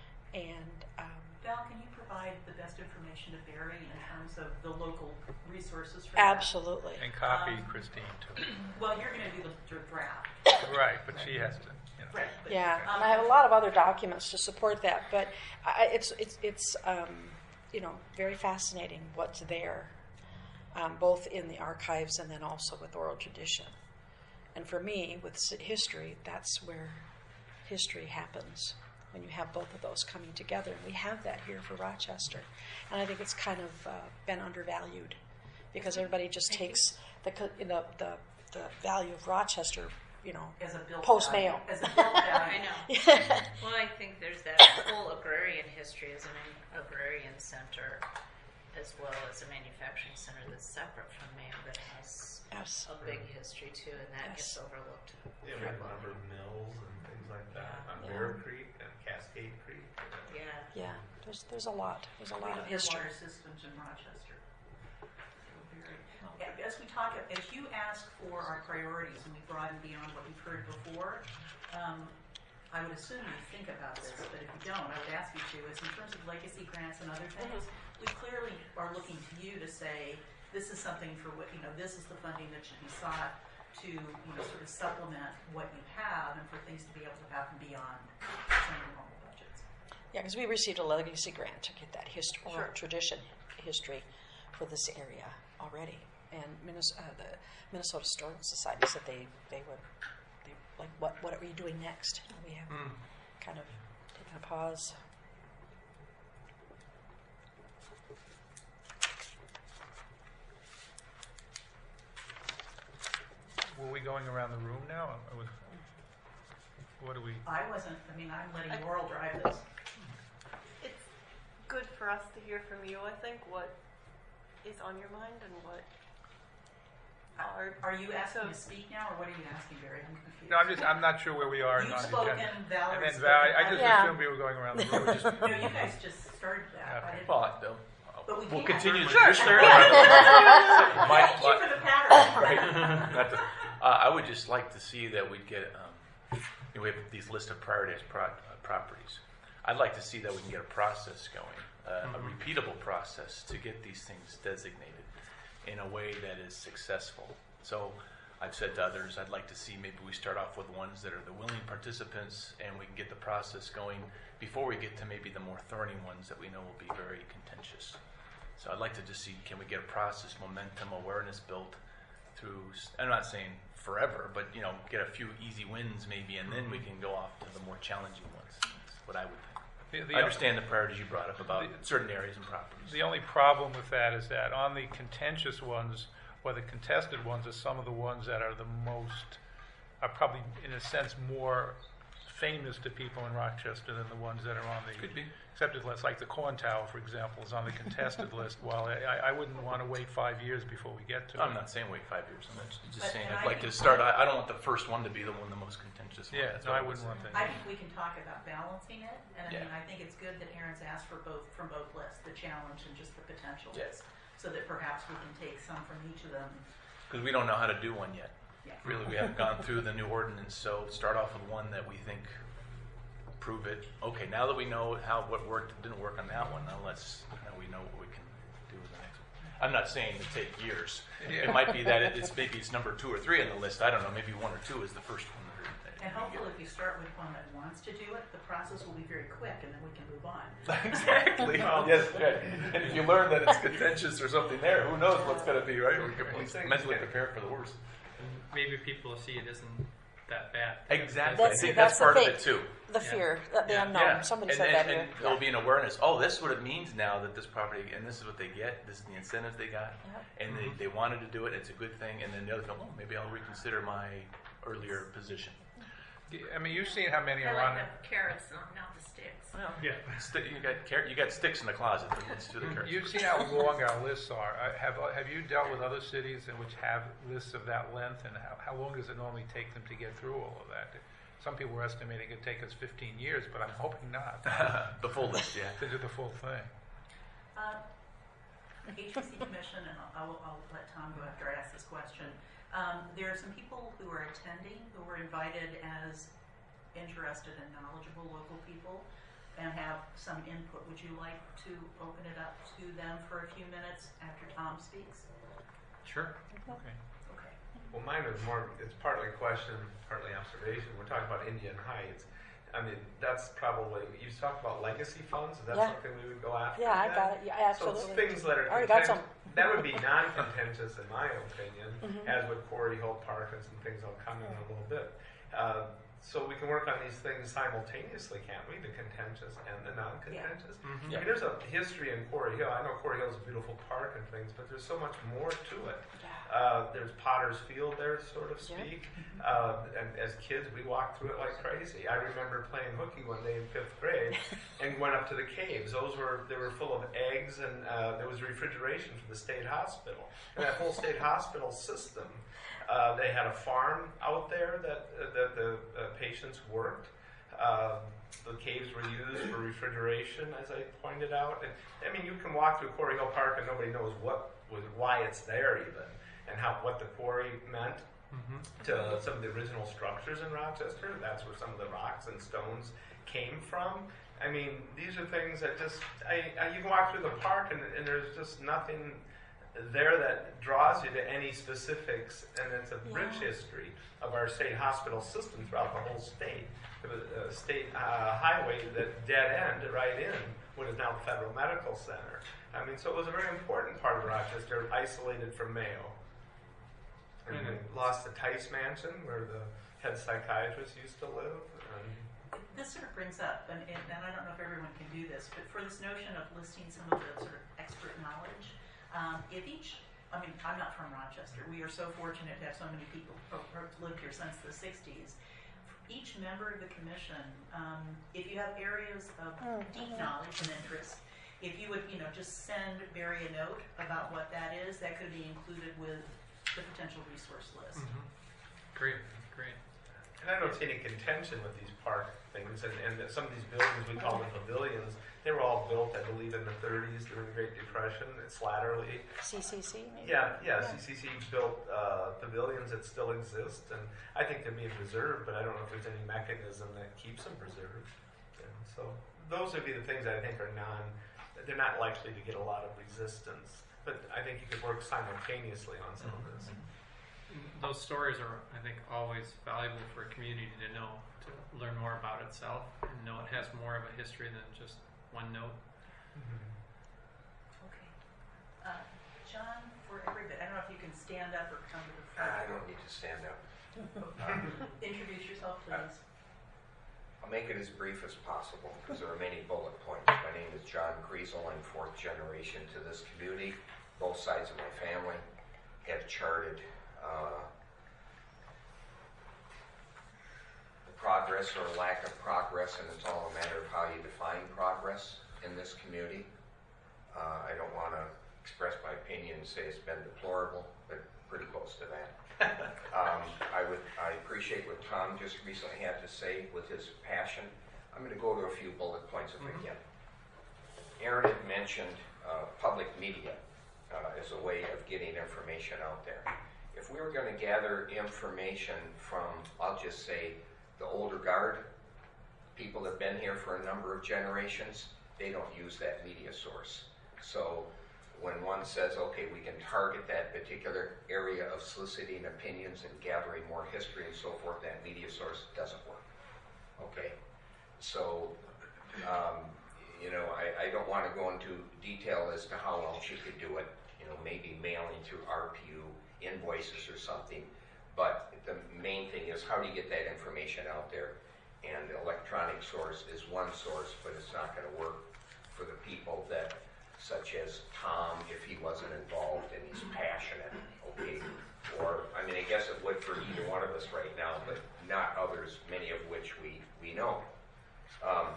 And um, Val, can you provide the best information to Barry in terms of the local resources for that? absolutely. And copy Um, Christine too. Well, you're going to do the dr- draft. Right, but she has to, you know. Right. but, Yeah, um, and I have a lot of other documents to support that, but I, it's it's it's um, you know, very fascinating what's there, um, both in the archives and then also with oral tradition. And for me, with s- history, that's where history happens, when you have both of those coming together. And we have that here for Rochester, and I think it's kind of uh, been undervalued because everybody just takes the co- you know, the the value of Rochester, you know, as a built post value- Mayo. As a built I value. know. Well, I think there's that whole agrarian history as an agrarian center, as well as a manufacturing center that's separate from Mayo that has Yes. a big history too, and that Yes. gets overlooked. Yeah, we have a number of mills and things like that on Yeah. Bear Creek and Cascade Creek. Yeah. Yeah, there's there's a lot. There's a We lot have of good history. water systems in Rochester. Very- As we talk, as you ask for our priorities and we broaden beyond what we've heard before, um, I would assume you think about this, but if you don't, I would ask you to, is in terms of legacy grants and other things, we clearly are looking to you to say, this is something for what, you know, this is the funding that should be sought to, you know, sort of supplement what you have and for things to be able to happen beyond some of the normal budgets. Yeah, because we received a legacy grant to get that hist- oral Sure. tradition history for this area already. and Minnesota, uh, the Minnesota Historical Society said they, they were, they, like, what, what are you doing next? You know, we have Mm. kind of taken a pause. Were we going around the room now? Or was, what do we? I wasn't, I mean, I'm letting Laurel drive this. It's good for us to hear from you, I think, what is on your mind and what are. Are you asking so- to speak now, or what are you asking, Barry? I'm confused. No, I'm just, I'm not sure where we are. You've on the spoken, agenda. Valerie's And then Val, I spoken. just Yeah. assumed we were going around the room. Just, No, you guys just started that. I didn't. Well, I don't- But we we'll can. continue to Sure. do so. My- Thank you my- for the pattern. Right. Not to- uh, I would just like to see that we'd get, um, you know, we have these list of prioritized pro- uh, properties. I'd like to see that we can get a process going, uh, a repeatable process to get these things designated in a way that is successful. So I've said to others, I'd like to see maybe we start off with ones that are the willing participants and we can get the process going before we get to maybe the more thorny ones that we know will be very contentious. So I'd like to just see, can we get a process, momentum, awareness built through, I'm not saying forever, but, you know, get a few easy wins maybe, and then we can go off to the more challenging ones. That's what I would think. the, the, I understand the priorities you brought up about certain areas and properties. The only problem with that is that on the contentious ones, or the contested ones, are some of the ones that are the most, are probably, in a sense, more famous to people in Rochester than the ones that are on the Could be. accepted list. Like the Corn Tower, for example, is on the contested list. Well, I, I wouldn't want to wait five years before we get to it. I'm not saying wait five years. I'm just, just But- saying and I'd I like think- to start. I, I don't want the first one to be the one, the most contentious one. Yeah, That's no, what I would wouldn't say. want that. I think we can talk about balancing it, and I Yeah. mean, I think it's good that Aaron's asked for both, from both lists, the challenge and just the potential Yeah. list, so that perhaps we can take some from each of them. Because we don't know how to do one yet. Yeah. Really, we haven't gone through the new ordinance, so start off with one that we think prove it. Okay, now that we know how what worked and didn't work on that one, now let's now we know what we can do with the next one. I'm not saying to take years. Yeah. It might be that it- it's maybe it's number two or three on the list. I don't know. Maybe one or two is the first one. That are, And hopefully, if you start with one that wants to do it, the process will be very quick, and then we can move on. Exactly. Yes, right. And if you learn that it's contentious or something there, who knows what's going to be, right? We can at least mentally prepare for the worst. And maybe people will see it isn't that bad. Exactly. That's- I think that's that's, the part of thing. it too. The Yeah. fear, the, the Yeah. unknown. Yeah. Somebody and, said and, that and here. there'll be an awareness. Oh, this is what it means now that this property, and this is what they get. This is the incentives they got, Yep. and they, they wanted to do it. It's a good thing. And then the other go, oh, maybe I'll reconsider my earlier position. I mean, you've seen how many I are like on it. the carrots, not, not the sticks. Well, Yeah. sti- you got car- you got sticks in the closet. But let's do the carrots. You've seen how long our lists are. I- Have Have you dealt with other cities in which have lists of that length, and how, how long does it normally take them to get through all of that? Some people were estimating it'd take us fifteen years, but I'm hoping not the full list, yeah. to do the full thing. Uh, H P C Commission, and I'll, I'll, I'll let Tom go after I ask this question. Um, there are some people who are attending who were invited as interested and knowledgeable local people and have some input. Would you like to open it up to them for a few minutes after Tom speaks? Sure. Okay. Okay. Well, mine is more, it's partly question, partly observation. We're talking about Indian Heights. I mean, that's probably, you talked about legacy funds. Is that Yeah. something we would go after? Yeah, I then? got it. Yeah, So absolutely. it's things that are I already got content- some. that would be non-contentious in my opinion, Mhm. as with Quarry Hill Park and some things I'll comment on a little bit. Uh, so we can work on these things simultaneously, can't we? The contentious and the non-contentious. Mhm. I mean, there's a history in Quarry Hill. I know Quarry Hill is a beautiful park and things, but there's so much more to it. Uh, there's Potter's Field there, sort of Yeah. speak. Uh, and as kids, we walked through it like crazy. I remember playing hooky one day in fifth grade and went up to the caves. Those were they were full of eggs, and uh, there was refrigeration for the state hospital. And that whole state hospital system, uh, they had a farm out there that uh, that the uh, patients worked. Uh, the caves were used for refrigeration, as I pointed out. And I mean, you can walk through Quarry Hill Park and nobody knows what was why it's there even, and how what the quarry meant Mm-hmm. to some of the original structures in Rochester. That's where some of the rocks and stones came from. I mean, these are things that just, I, I, you can walk through the park and, and there's just nothing there that draws you to any specifics, and it's a rich Yeah. history of our state hospital system throughout the whole state. There was a state uh, highway that dead end right in what is now the Federal Medical Center. I mean, so it was a very important part of Rochester, isolated from Mayo. And Mhm. we lost the Tice Mansion where the head psychiatrist used to live. And This sort of brings up, and, and and I don't know if everyone can do this, but for this notion of listing some of the sort of expert knowledge, um, if each, I mean, I'm not from Rochester. We are so fortunate to have so many people who have lived here since the sixties. Each member of the commission, um, if you have areas of deep knowledge and interest, if you would, you know, just send Barry a note about what that is, that could be included with the potential resource list. Mhm. Great, great. And I don't see any contention with these park things, and, and that some of these buildings, we call them pavilions, they were all built, I believe, in the thirties during the Great Depression at Slattery. C C C maybe? Yeah, yeah, C C C built uh, pavilions that still exist, and I think they're being preserved, but I don't know if there's any mechanism that keeps them preserved. And so those would be the things that I think are non, they're not likely to get a lot of resistance, but I think you could work simultaneously on some of this. Those stories are, I think, always valuable for a community to know, to learn more about itself, and know it has more of a history than just one note. Okay. Uh, John, for everybody, I don't know if you can stand up or come to the front. I don't need to stand up. Introduce yourself, please. I'll make it as brief as possible because there are many bullet points. My name is John Griesel. I'm fourth generation to this community. Both sides of my family have charted uh, the progress or lack of progress, and it's all a matter of how you define progress in this community. Uh, I don't want to express my opinion and say it's been deplorable, but pretty close to that. um, I would I appreciate what Tom just recently had to say with his passion. I'm going to go to a few bullet points if Mm-hmm. I can. Aaron had mentioned uh, public media uh, as a way of getting information out there. If we were going to gather information from, I'll just say, the older guard, people that have been here for a number of generations, they don't use that media source. So when one says, okay, we can target that particular area of soliciting opinions and gathering more history and so forth, that media source doesn't work. Okay? So, um, you know, I, I don't want to go into detail as to how else you could do it. You know, maybe mailing through R P U invoices or something. But the main thing is, how do you get that information out there? And the electronic source is one source, but it's not going to work for the people that, such as Tom, if he wasn't involved and he's passionate, okay? Or, I mean, I guess it would for either one of us right now, but not others, many of which we, we know. Um,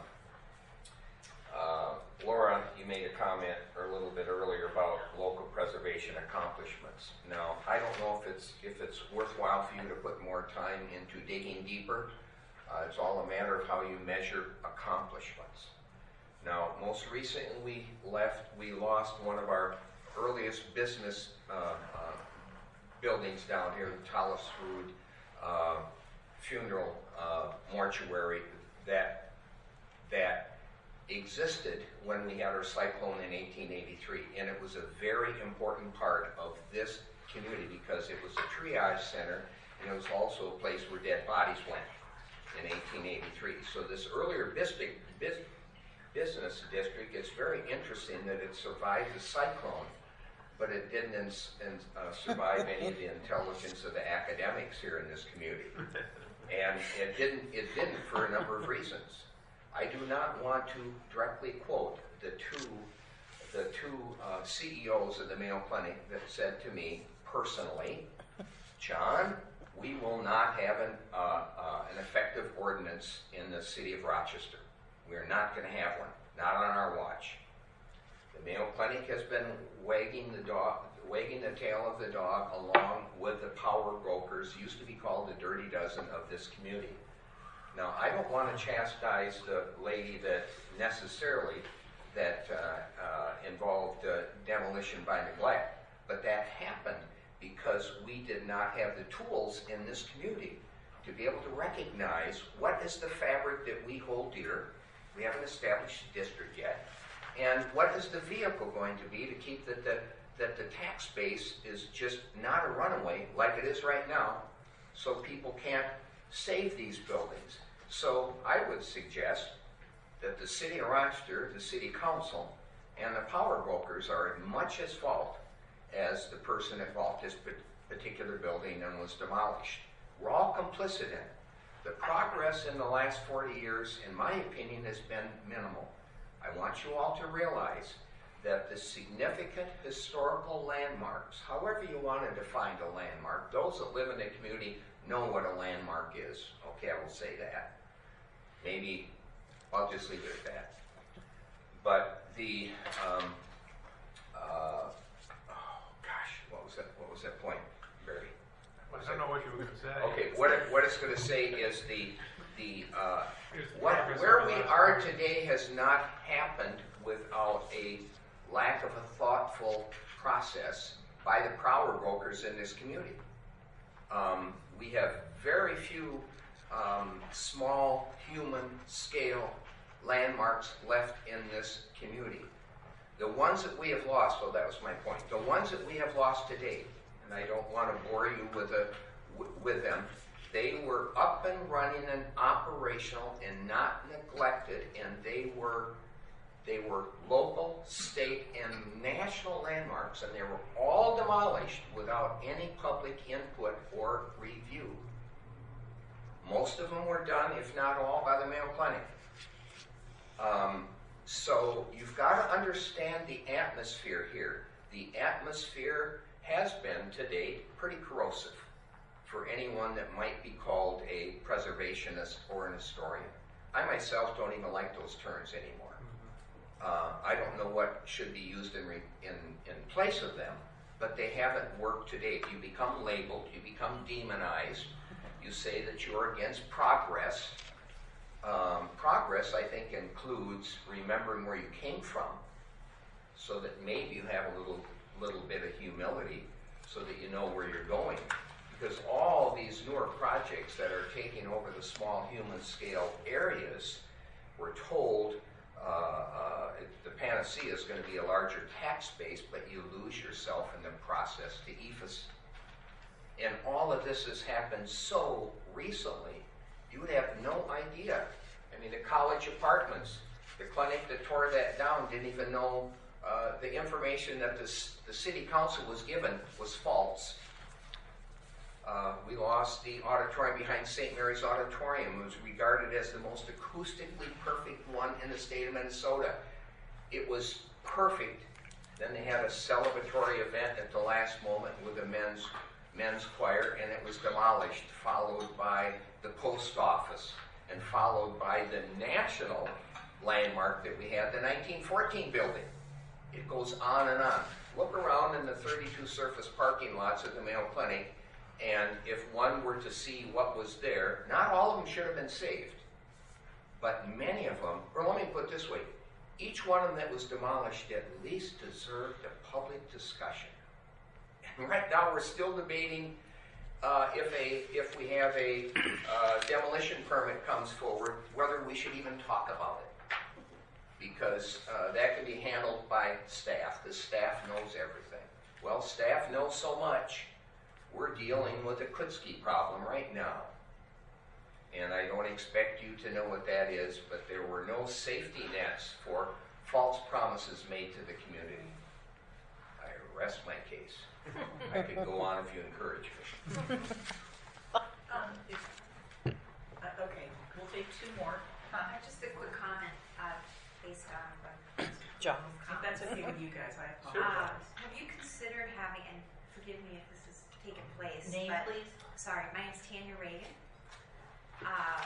uh, Laura, you made a comment or a little bit earlier about local preservation accomplishments. Now, I don't know if it's if it's worthwhile for you to put more time into digging deeper. Uh, it's all a matter of how you measure accomplishments. Now, most recently we left, we lost one of our earliest business uh, uh, buildings down here, the Tallis Rood uh, Funeral uh, Mortuary, that that existed when we had our cyclone in eighteen eighty-three, and it was a very important part of this community because it was a triage center, and it was also a place where dead bodies went in eighteen eighty-three. So this earlier district, business district, it's very interesting that it survived the cyclone, but it didn't ins- ins- uh, survive any of the intelligence of the academics here in this community. And it didn't, it didn't for a number of reasons. I do not want to directly quote the two, the two uh, C E Os of the Mayo Clinic that said to me personally, John, we will not have an, uh, uh, an effective ordinance in the city of Rochester. We are not going to have one, not on our watch. The Mayo Clinic has been wagging the dog, wagging the tail of the dog along with the power brokers, used to be called the Dirty Dozen of this community. Now, I don't want to chastise the lady that necessarily that uh, uh, involved uh, demolition by neglect, but that happened because we did not have the tools in this community to be able to recognize what is the fabric that we hold dear. We haven't established a district yet. And what is the vehicle going to be to keep that the, that the tax base is just not a runaway like it is right now, so people can't save these buildings. So I would suggest that the city of Rochester, the city council, and the power brokers are as much as fault as the person involved, this particular building and was demolished. We're all complicit in it. The progress in the last forty years, in my opinion, has been minimal. I want you all to realize that the significant historical landmarks, however you want to define a landmark, those that live in the community know what a landmark is. Okay, I will say that. Maybe I'll just leave it at that. But the, um, uh, oh gosh, what was that? What was that point, Barry? I don't know what you were going to say. Okay, what it, what it's going to say is the the uh, Here's the what, progress where of the we last are one. today has not happened without a lack of a thoughtful process by the power brokers in this community. Um, we have very few um, small human scale landmarks left in this community. The ones that we have lost, well, that was my point. The ones that we have lost to date, and I don't want to bore you with a with them. They were up and running and operational and not neglected, and they were they were local, state, and national landmarks, and they were all demolished without any public input or review. Most of them were done, if not all, by the Mayo Clinic. Um, so you've got to understand the atmosphere here. The atmosphere has been, to date, pretty corrosive for anyone that might be called a preservationist or an historian. I myself don't even like those terms anymore. Uh, I don't know what should be used in, re in, in place of them, but they haven't worked to date. You become labeled, you become demonized, you say that you're against progress. Um, progress, I think, includes remembering where you came from, so that maybe you have a little, little bit of humility, so that you know where you're going. Because all these newer projects that are taking over the small human scale areas, we're told uh, uh, the panacea is going to be a larger tax base, but you lose yourself in the process to E F A S. And all of this has happened so recently, you would have no idea. I mean, the college apartments, the clinic that tore that down didn't even know uh, the information that this, the city council was given was false. Uh, we lost the auditorium behind Saint Mary's Auditorium. It was regarded as the most acoustically perfect one in the state of Minnesota. It was perfect. Then they had a celebratory event at the last moment with a men's men's choir, and it was demolished, followed by the post office, and followed by the national landmark that we had, the nineteen fourteen building. It goes on and on. Look around in the thirty-two surface parking lots of the Mayo Clinic, and if one were to see what was there, not all of them should have been saved, but many of them, or let me put it this way, each one of them that was demolished at least deserved a public discussion. And right now we're still debating uh, if a if we have a uh, demolition permit comes forward, whether we should even talk about it, because uh, that can be handled by staff. The staff knows everything. Well, staff knows so much. We're dealing with a Kutzke problem right now. And I don't expect you to know what that is, but there were no safety nets for false promises made to the community. I rest my case. I could go on if you encourage me. Um, if, uh, okay, we'll take two more. Huh? Just a quick comment uh, based on what John. If that's okay with you guys, I Uh, apologize. have you considered having, and forgive me if this has taken place, Name, but, please. sorry, my name's Tanya Reagan. Uh,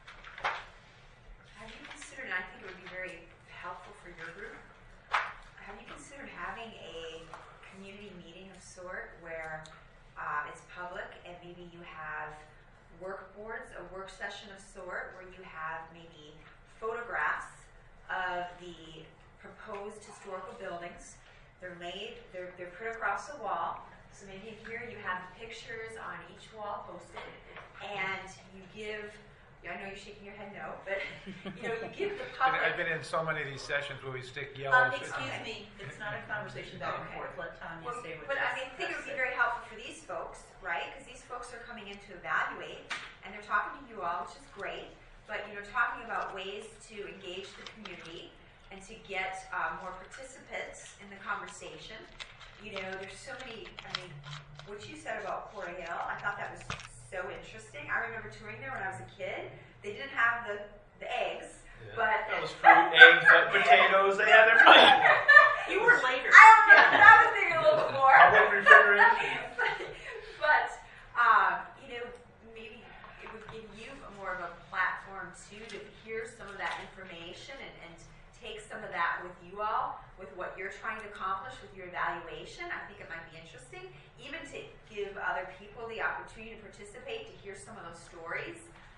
have you considered, and I think it would be very helpful for your group, have you considered having a community meeting of sort where uh, it's public and maybe you have work boards, a work session of sort where you have maybe photographs of the proposed historical buildings. They're laid, they're, they're put across the wall. So maybe here you have pictures on each wall posted, and you give, I know you're shaking your head no, but you know, you give the public. I've been in so many of these sessions where we stick yellow. Um, excuse me, it's not a conversation back and Okay. forth. Let Tanya Well, say what but I she's- mean, I think it would be very helpful for these folks, right? Because these folks are coming in to evaluate, and they're talking to you all, which is great. But you know, talking about ways to engage the community and to get uh, more participants in the conversation. You know, there's so many, I mean, what you said about Porter Hill, I thought that was so interesting. I remember touring there when I was a kid. They didn't have the, the eggs, Yeah. but... That was fruit, eggs, uh, potatoes, they had everything. You were later. I don't know, I was thinking a little bit more. Public refrigeration. but, but um, you know, maybe it would give you more of a platform too to hear some of that information and, and take some of that with you all, with what you're trying to accomplish with your evaluation. I think it might be interesting, even to give other people the opportunity to participate, to hear some of those stories.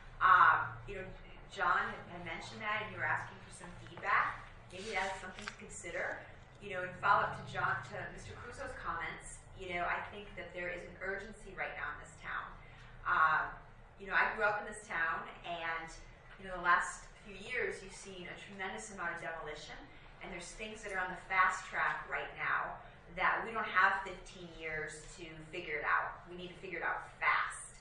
Um, you know, John had, had mentioned that, and you were asking for some feedback. Maybe that's something to consider. You know, in follow up to John, to Mister Crusoe's comments, you know, I think that there is an urgency right now in this town. Um, you know, I grew up in this town, and you know, the last few years, you've seen a tremendous amount of demolition, and there's things that are on the fast track right now that we don't have fifteen years to figure it out. We need to figure it out fast.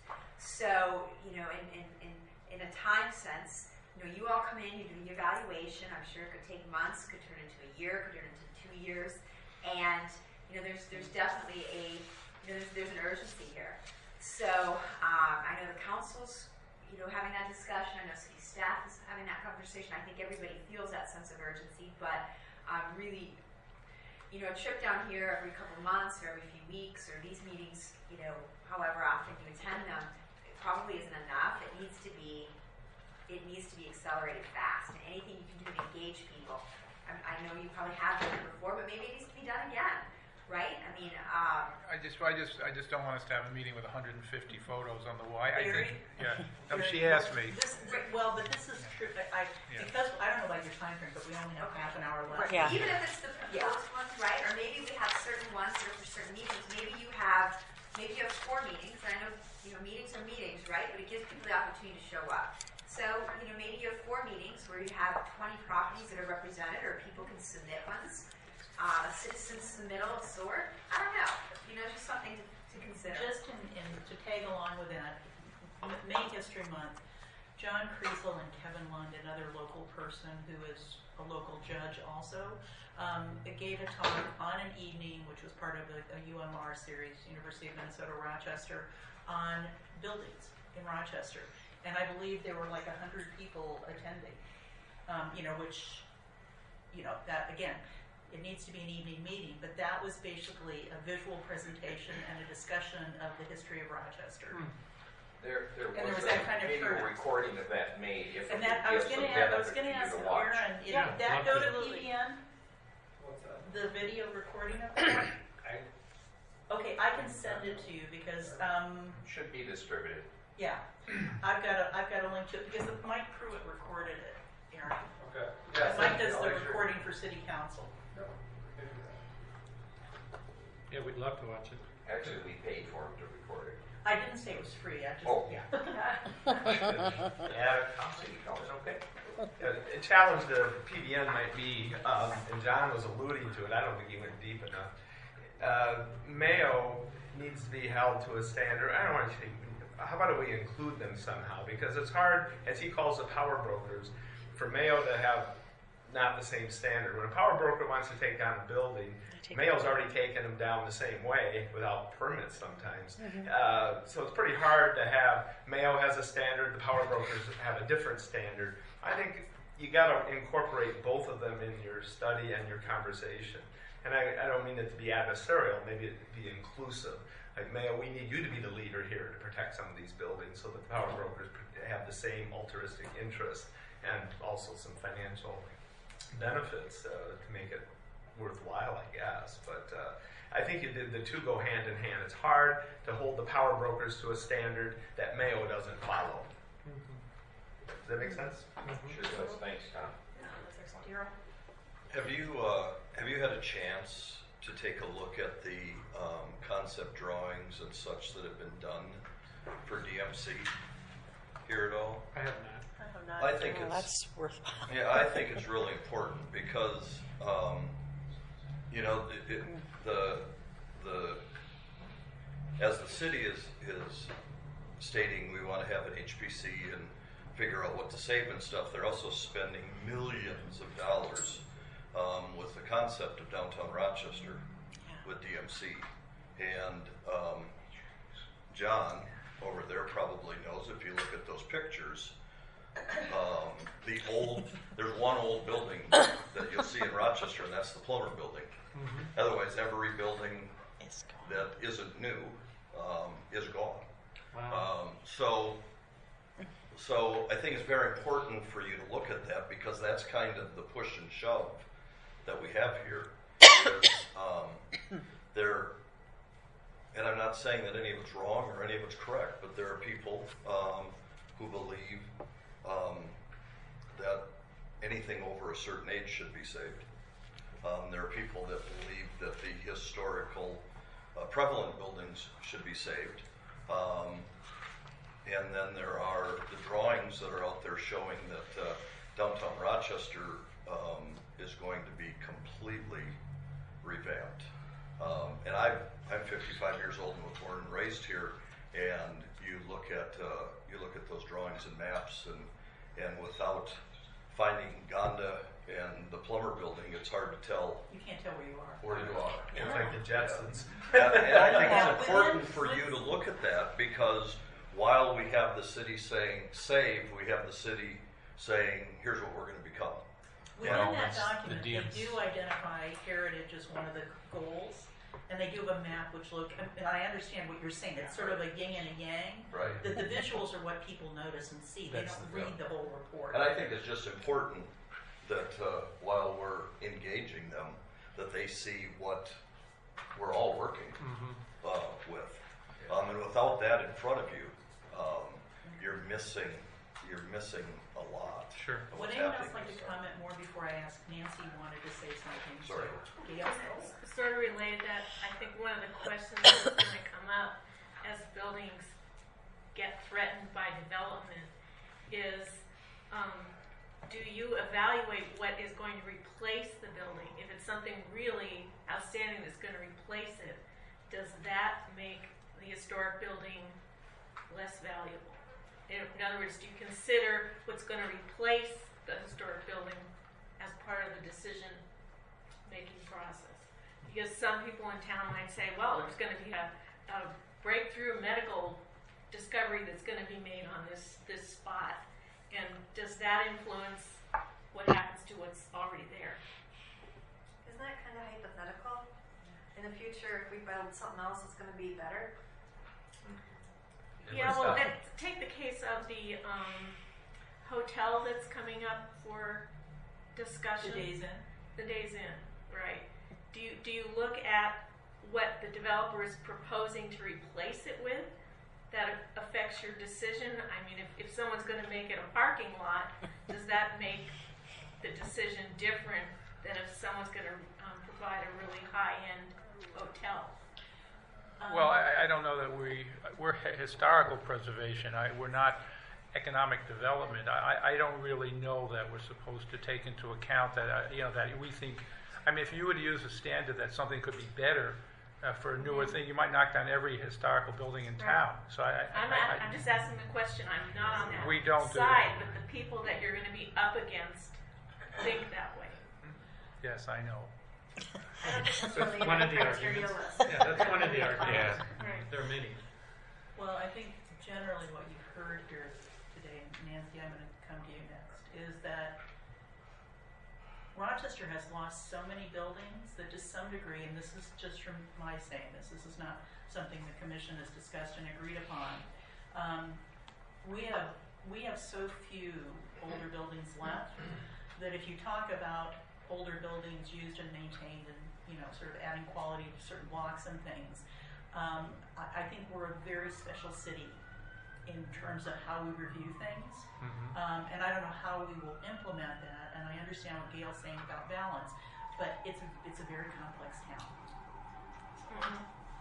So, you know, in, in, in, in a time sense, you know, you all come in, you do the evaluation. I'm sure it could take months, could turn into a year, could turn into two years. And, you know, there's there's definitely a, you know, there's, there's an urgency here. So, um, I know the council's, you know, having that discussion. I know city staff is having that conversation. I think everybody feels that sense of urgency, but um, really, you know, a trip down here every couple of months or every few weeks, or these meetings, you know, however often you attend them, it probably isn't enough. It needs to be, it needs to be accelerated fast. And anything you can do to engage people. I, I know you probably have done it before, but maybe it needs to be done again, right? I mean, um, I just, I just, I just don't want us to have a meeting with one hundred fifty photos on the wall. I Very- think, yeah. No, very- she asked me. This, well, but this is true. I, I Yeah. because I don't know about your time frame, but we only have half an hour left. Yeah. even if it's the proposed ones, right? Or maybe we have certain ones that are for certain meetings. Maybe you have, maybe you have four meetings. And I know, you know, meetings are meetings, right? But it gives people the opportunity to show up. So, you know, maybe you have four meetings where you have twenty properties that are represented, or people can submit ones. Uh, a citizen submittal of sort. I don't know. You know, just something to, to consider. Just in, in, to tag along with that, M- May History Month, John Kriesel and Kevin Lund, another local person who is a local judge also, um, gave a talk on an evening, which was part of a, a U M R series, University of Minnesota Rochester, on buildings in Rochester. And I believe there were like one hundred people attending, um, you know, which, you know, that, again, it needs to be an evening meeting, but that was basically a visual presentation and a discussion of the history of Rochester. There, there And there was was a that kind of video turnout. recording of that made. If And it that, I would was give gonna some ask, I was benefit gonna for you ask to watch. Aaron, did Yeah, that love go to. to P B N? The video recording of that? Okay, I can send it to you because, um, Should be distributed. yeah, I've got a, I've got a link to it because Mike Pruitt recorded it, Aaron. Okay. Mike does the recording for city council. Yeah, we'd love to watch it. Actually, we paid for him to record it. I didn't say it was free, I just, Oh. yeah. Yeah, City council, okay. a challenge the P B N might be, um, and John was alluding to it, I don't think he went deep enough. Uh, Mayo needs to be held to a standard. I don't want to say, how about we include them somehow? Because it's hard, as he calls the power brokers, for Mayo to have not the same standard. When a power broker wants to take down a building, take Mayo's already taken them down the same way without permits sometimes. Mhm. Uh, so it's pretty hard to have, Mayo has a standard, the power brokers have a different standard. I think you got to incorporate both of them in your study and your conversation. And I, I don't mean it to be adversarial, maybe it be inclusive. Like, Mayo, we need you to be the leader here to protect some of these buildings so that the power brokers have the same altruistic interest and also some financial benefits uh, to make it worthwhile, I guess. But uh, I think you did, the two go hand in hand. It's hard to hold the power brokers to a standard that Mayo doesn't follow. Does that make sense? Sure does. Thanks, Tom. Daryl? Have you uh, have you had a chance to take a look at the um, concept drawings and such that have been done for D M C here at all? I have not. I have not. I think Well, it's that's worthwhile. yeah, I think it's really important because um, you know it, it, the the as the city is is stating we want to have an H P C and figure out what to save and stuff. They're also spending millions of dollars um, with the concept of downtown Rochester with D M C. And um, John over there probably knows, if you look at those pictures, um, the old, there's one old building that you'll see in Rochester, and that's the Plummer Building. Mm-hmm. Otherwise, every building that isn't new um, is gone. Wow. Um, so, so I think it's very important for you to look at that, because that's kind of the push and shove that we have here. Is, um, there, and I'm not saying that any of it's wrong or any of it's correct, but there are people um, who believe um, that anything over a certain age should be saved. Um, there are people that believe that the historical uh, prevalent buildings should be saved. Um, and then there are the drawings that are out there showing that uh, downtown Rochester um, is going to be completely revamped. Um, and I've, I'm fifty-five years old and was born and raised here, and you look at uh, you look at those drawings and maps, and and without finding Gonda and the Plummer Building, it's hard to tell You can't tell where you are. where you are. It's like the Jetsons. And, and I think Yeah, it's but important then for you let's- to look at that, because while we have the city saying save, we have the city saying here's what we're going to become. Within Well, that that's document, the they D Ms. do identify heritage as one of the goals, and they do have a map which look, and I understand what you're saying, it's sort of a yin and a yang. Right. The, the visuals are what people notice and see, they That's don't the- read the whole report. And I think it's just important that uh, while we're engaging them, that they see what we're all working Mm-hmm. uh, with. Um, and without that in front of you, um, you're missing you're missing a lot. Sure. of Would what's anyone happening else like to in this comment more before I ask Nancy wanted to say something? Sorry. So, Gail? Sort of related to that, I think one of the questions that's going to come up as buildings get threatened by development is, um, do you evaluate what is going to replace the building? If it's something really outstanding that's going to replace it, does that make the historic building less valuable? In in other words, do you consider what's going to replace the historic building as part of the decision-making process? Because some people in town might say, well, there's going to be a, a breakthrough medical discovery that's going to be made on this, this spot. And does that influence what happens to what's already there? Isn't that kind of hypothetical? In the future, if we build something else, it's going to be better. Yeah, well, let, take the case of the um, hotel that's coming up for discussion. The Days Inn. The Days Inn, right. Do you, do you look at what the developer is proposing to replace it with? That affects your decision? I mean, if, if someone's going to make it a parking lot, does that make the decision different than if someone's going to um, provide a really high-end hotel? Well, I, I don't know that we, we're hi- historical preservation. I, we're not economic development. I, I don't really know that we're supposed to take into account that, uh, you know, that we think, I mean, if you were to use a standard that something could be better uh, for a newer thing, you might knock down every historical building in town. So I, I, I'm, I, not, I'm just asking the question. I'm not on that We don't do side, that. but the people that you're going to be up against think that way. yes, I know. That's one of the arguments. Yeah, that's one of the arguments. Right. There are many. Well, I think generally what you've heard here today, and Nancy, I'm going to come to you next, is that Rochester has lost so many buildings that to some degree, and this is just from my saying this, this is not something the commission has discussed and agreed upon, um, we have we have so few older buildings left that if you talk about older buildings used and maintained and, you know, sort of adding quality to certain blocks and things, um, I, I think we're a very special city in terms of how we review things. Mm-hmm. Um, and I don't know how we will implement that, and I understand what Gail's saying about balance, but it's a, it's a very complex town. Mm-hmm.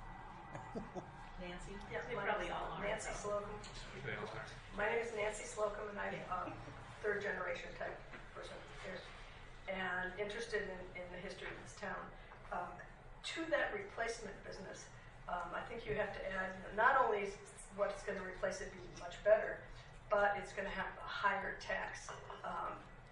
Nancy? Yeah, they probably all are. Nancy Slocum. They all are. My name is Nancy Slocum, and I'm a third generation type person here, and interested in, in the history of this town. Um, to that replacement business, um, I think you have to add not only is what's going to replace it be much better, but it's going to have a higher tax um,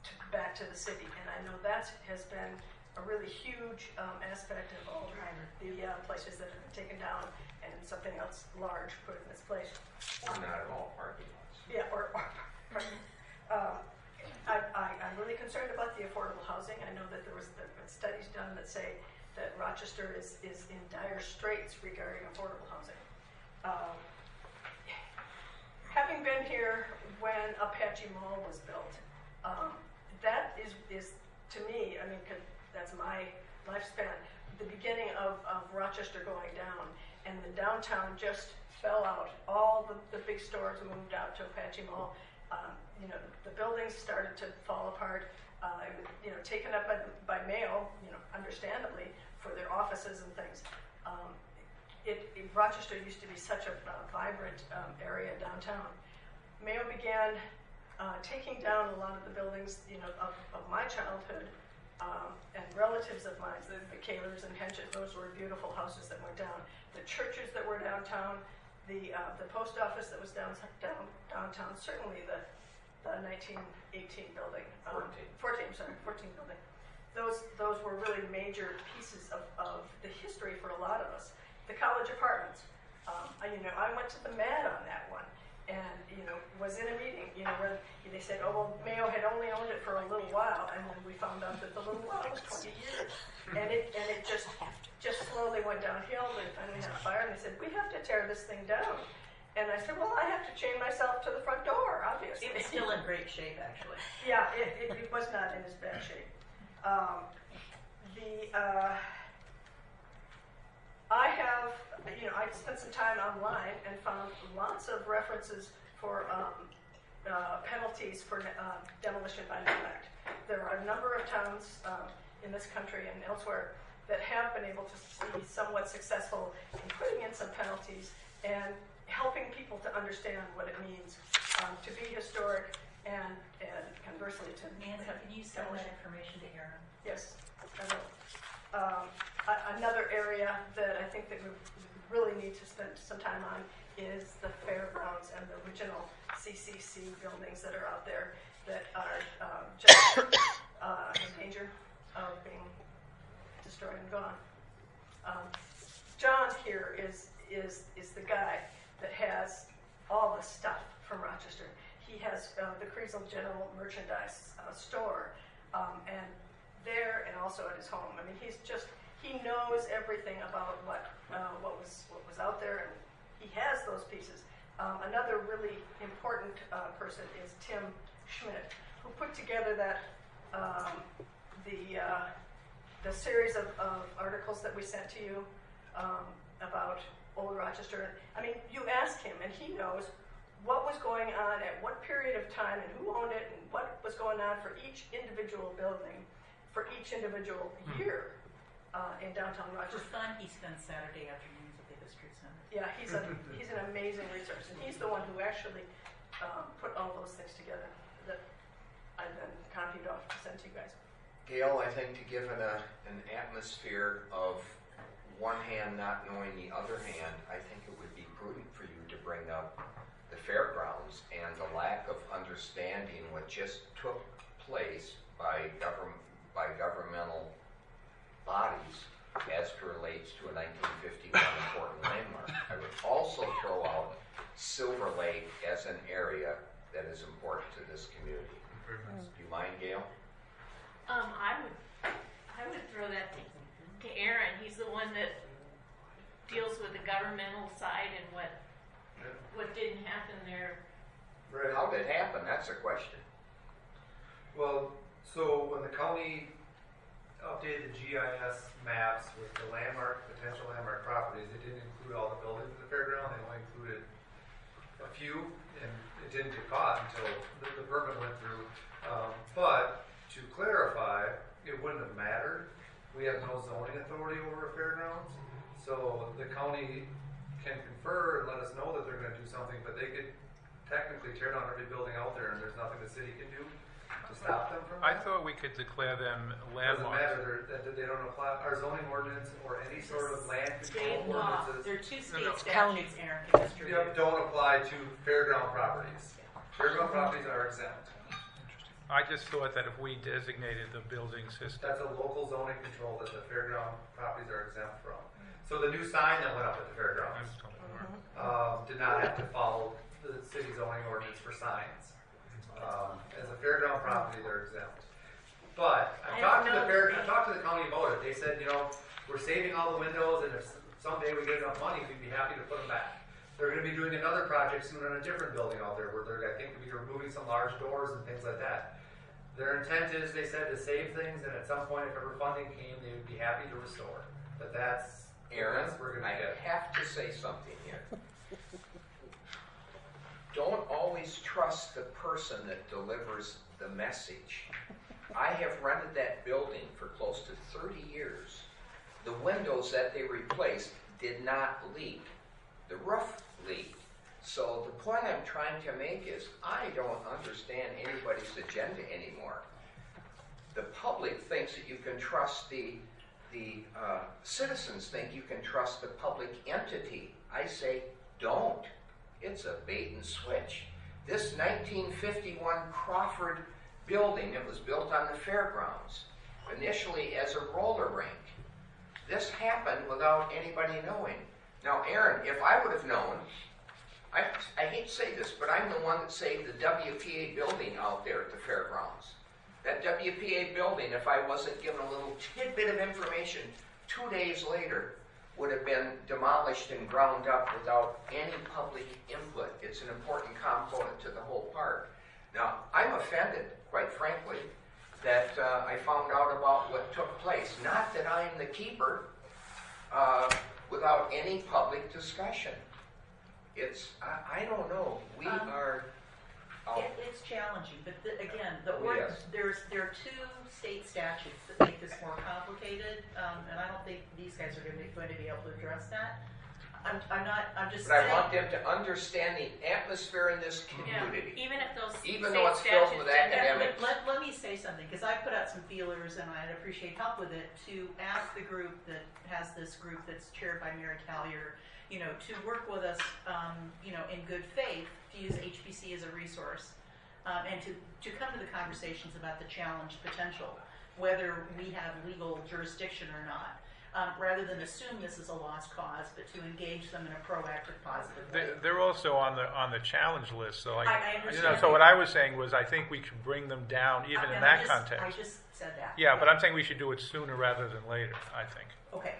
to, back to the city. And I know that has been a really huge um, aspect of all the uh, places that have been taken down and something else large put in its place. Or not at all, parking lots. Yeah, or, or um, I, I, I'm really concerned about the affordable housing. I know that there was there been studies done that say that Rochester is, is in dire straits regarding affordable housing. Um, having been here when Apache Mall was built, um, that is, is to me, I mean, 'cause that's my lifespan, the beginning of, of Rochester going down, and the downtown just fell out. All the, the big stores moved out to Apache Mall. Um, you know, the buildings started to fall apart. Uh, it was, you know, taken up by, by Mayo, you know, understandably, for their offices and things. Um, it, it, Rochester used to be such a uh, vibrant um, area downtown. Mayo began uh, taking down a lot of the buildings, you know, of, of my childhood. Um, and relatives of mine, the, the Kahlers and Henches, those were beautiful houses that went down. The churches that were downtown, the uh, the post office that was down, down downtown, certainly the the nineteen eighteen building, um, fourteen. fourteen, sorry, fourteen building. Those those were really major pieces of, of the history for a lot of us. The college apartments, um, I, you know, I went to the M A D on that one. And, you know, was in a meeting, you know, where they said, oh, well, Mayo had only owned it for a little while, and then we found out that the little while was twenty years. And it and it just just slowly went downhill. They finally had a fire, and they said, we have to tear this thing down. And I said, well, I have to chain myself to the front door, obviously. It was still in great shape, actually. Yeah, it, it, it was not in as bad shape. Um, the... Uh, I have, you know, I spent some time online and found lots of references for um, uh, penalties for uh, demolition by neglect. There are a number of towns um, in this country and elsewhere that have been able to be somewhat successful in putting in some penalties and helping people to understand what it means um, to be historic and, and conversely to Nancy, can you send that information to Aaron? Yes, I will. Um, a- another area that I think that we really need to spend some time on is the fairgrounds and the original C C C buildings that are out there that are um, just uh, in danger of being destroyed and gone. Um, John here is is is the guy that has all the stuff from Rochester. He has uh, the Kriesel General Merchandise uh, store, um, and there and also at his home. I mean, he's just, he knows everything about what uh, what was what was out there, and he has those pieces. Um, another really important uh, person is Tim Schmidt, who put together that um, the uh, the series of, of articles that we sent to you um, about Old Rochester. I mean, you ask him, and he knows what was going on at what period of time and who owned it and what was going on for each individual building, for each individual year uh, in downtown For Rochester. fun, he spends Saturday afternoons at the History Center. Yeah, he's a he's an amazing resource, and he's the one who actually um, put all those things together that I then copied off to send to you guys. Gail, I think to give it a, an atmosphere of one hand not knowing the other hand, I think it would be prudent for you to bring up the fairgrounds and the lack of understanding what just took place by government by governmental bodies as it relates to a nineteen fifty-one important landmark. I would also throw out Silver Lake as an area that is important to this community. Improvements. Do you mind, Gail? Um, I would, I would throw that to, to Aaron. He's the one that deals with the governmental side and what, what didn't happen there. Right. How did it happen? That's a question. Well, so when the county updated the G I S maps with the landmark, potential landmark properties, it didn't include all the buildings in the fairground. They only included a few, and it didn't get caught until the, the permit went through. Um, but to clarify, it wouldn't have mattered. We have no zoning authority over fairgrounds, so the county can confer and let us know that they're going to do something, but they could technically tear down every building out there, and there's nothing the city can do to stop them from I that. thought we could declare them Doesn't landmarks. matter, They're- that they don't apply, our zoning ordinance or any sort of land State control law. ordinances There are two state No, no. statutes, Aaron, can distribute. yep, don't apply to fairground properties. Fairground properties are exempt. I just thought that if we designated the building system, That's a local zoning control that the fairground properties are exempt from. So the new sign that went up at the fairgrounds um, did not have to follow the city zoning ordinance for signs. Um, as a fairground property, they're exempt. But I I talked to don't the know fair, if I we- talked to the county about it. They said, you know, we're saving all the windows, and if someday we get enough money, we'd be happy to put them back. They're going to be doing another project soon on a different building out there, where they're, I think, going to be removing some large doors and things like that. Their intent is, they said, to save things, and at some point, if ever funding came, they would be happy to restore. But that's, Aaron, that's we're going I to get. have to say something here. Don't always trust the person that delivers the message. I have rented that building for close to thirty years. The windows that they replaced did not leak. The roof leaked. So the point I'm trying to make is I don't understand anybody's agenda anymore. The public thinks that you can trust the the uh, citizens think you can trust the public entity. I say don't. It's a bait and switch. This nineteen fifty-one Crawford building, it was built on the fairgrounds, initially as a roller rink. This happened without anybody knowing. Now, Aaron, if I would have known, I, I hate to say this, but I'm the one that saved the W P A building out there at the fairgrounds. That W P A building, if I wasn't given a little tidbit of information, two days later would have been demolished and ground up without any public input. It's an important component to the whole park. Now, I'm offended, quite frankly, that uh, I found out about what took place. Not that I'm the keeper, uh, without any public discussion. It's, I, I don't know, we Um, are... Oh. It, it's challenging, but the, again, the Oh, ord- yes. there's there are two state statutes that make this more complicated, um, and I don't think these guys are going to be, going to be able to address that. I'm, I'm not. I'm just. But I saying, want them to understand the atmosphere in this Yeah, community. even if those Even state though it's filled statutes with didn't have- academics. Let, let me say something, because I put out some feelers, and I'd appreciate help with it, to ask the group that has this group that's chaired by Mary Callier, you know, to work with us, um, you know, in good faith, to use H P C as a resource, um, and to, to come to the conversations about the challenge potential, whether we have legal jurisdiction or not. Um, rather than assume this is a lost cause, but to engage them in a proactive, positive way. They're, they're also on the on the challenge list. So like, I- I you know, understand so that. what I was saying was, I think we should bring them down even Uh, in and I that just- context. I just said that. Yeah, but I'm saying we should do it sooner rather than later. I think. Okay.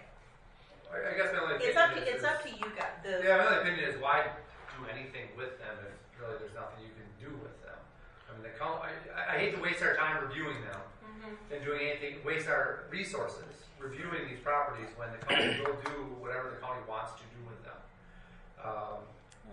I I guess my only It's opinion up to, is, it's is- up to you guys. The, Yeah, my only opinion is, why do anything with them if really there's nothing you can do with them? I mean, the county, I, I hate to waste our time reviewing them and doing anything, waste our resources reviewing these properties when the county will do whatever the county wants to do with them. Um,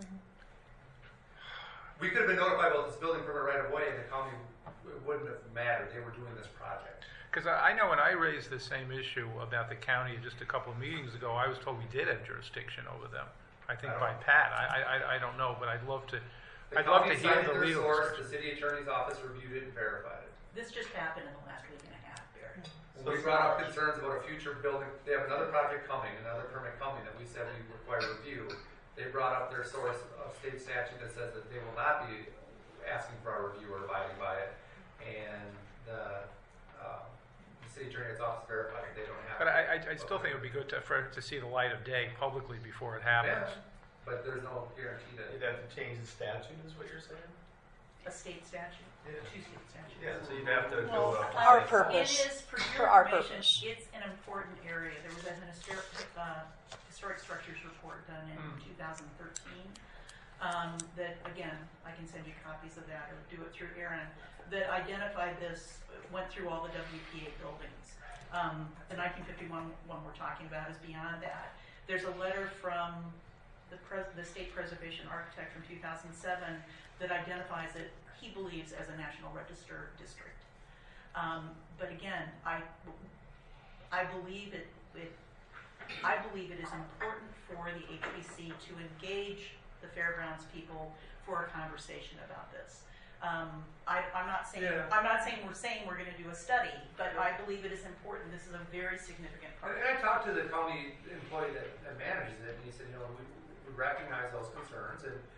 We could have been notified about this building permit right away, and the county, it wouldn't have mattered. They were doing this project. Because I I know when I raised the same issue about the county just a couple of meetings ago, I was told we did have jurisdiction over them. I think I by don't- Pat. I, I, I don't know, but I'd love to. The I'd love to county hear cited the their legal source, discussion. the city attorney's office reviewed it and verified it. this just happened in the last week and a half, Barry. When we brought up concerns about a future building, they have another project coming, another permit coming that we said we require review. They brought up their source of state statute that says that they will not be asking for our review or abiding by it. And the, um, the city attorney's office verified that they don't have. But to. I, I, I still think it would be good to, for it to see the light of day publicly before it happens. Yeah, but there's no guarantee that. You'd have to change the statute, is what you're saying? A state statute, Yeah. two state statutes. Yeah, so you'd have to Well, go up. our It purpose. is, for For your our information, purpose. it's an important area. There was an historic, uh, historic structures report done in Hmm. two thousand thirteen. Um, that, again, I can send you copies of that or do it through Aaron, that identified this, went through all the W P A buildings. Um, the nineteen fifty-one one we're talking about is beyond that. There's a letter from the, pres- the state preservation architect from two thousand seven that identifies it, he believes, as a National Register district. Um, but again, I, I believe it, it, I believe it is important for the H B C to engage the fairgrounds people for a conversation about this. Um, I, I'm not saying, Yeah. I'm not saying we're saying we're gonna do a study, but I believe it is important. This is a very significant part. And I talked to the county employee that, that manages it, and he said, you know, we, we recognize those concerns, and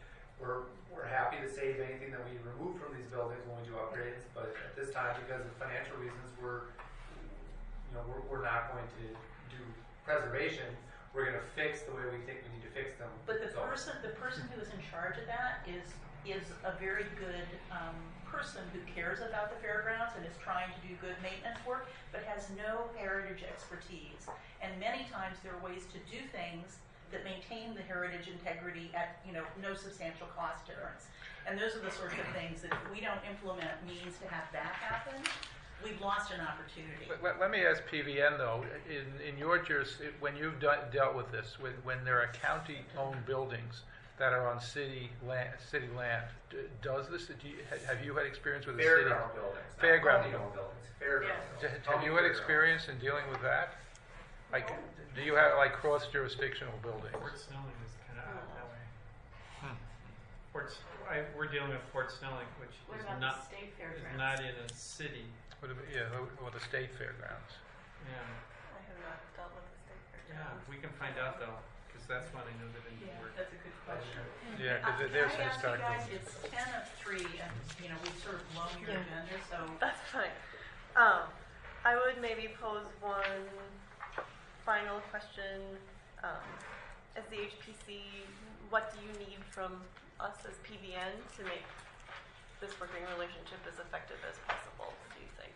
we're, we're happy to save anything that we remove from these buildings when we do upgrades, but at this time, because of financial reasons, we're, you know, we're, we're not going to do preservation. We're going to fix the way we think we need to fix them. But the So- person, the person who is in charge of that is is a very good um, person who cares about the fairgrounds and is trying to do good maintenance work, but has no heritage expertise. And many times there are ways to do things that maintain the heritage integrity at, you know, no substantial cost difference. And those are the sorts of things that if we don't implement means to have that happen, we've lost an opportunity. Let- Let, let me ask P V N though, in, in your juris, when you've done, dealt with this, when, when there are county-owned buildings that are on city land, city land, d- does this, do you, ha- have you had experience with the city? Fairground buildings. not Fairground county-owned buildings. Fairground D- buildings. Have you had experience in dealing with that? Like, do you have like cross-jurisdictional buildings? Fort Snelling is kind of out that way. Fort, S- I, we're dealing with Fort Snelling, which What is about not the state is fairgrounds? not in a city. What about, yeah, or the state fairgrounds? Yeah, I have not dealt with the state yeah. fairgrounds. We can find out though, because that's one I know that didn't Yeah, work. that's a good question. Yeah, Uh, because can there's I ask you historical. guys, it's ten of three, and, you know, we've sort of blown your Yeah. agenda, so That's fine. Um, I would maybe pose one final question. Um, as the H P C, what do you need from us as P V N to make this working relationship as effective as possible, do you think?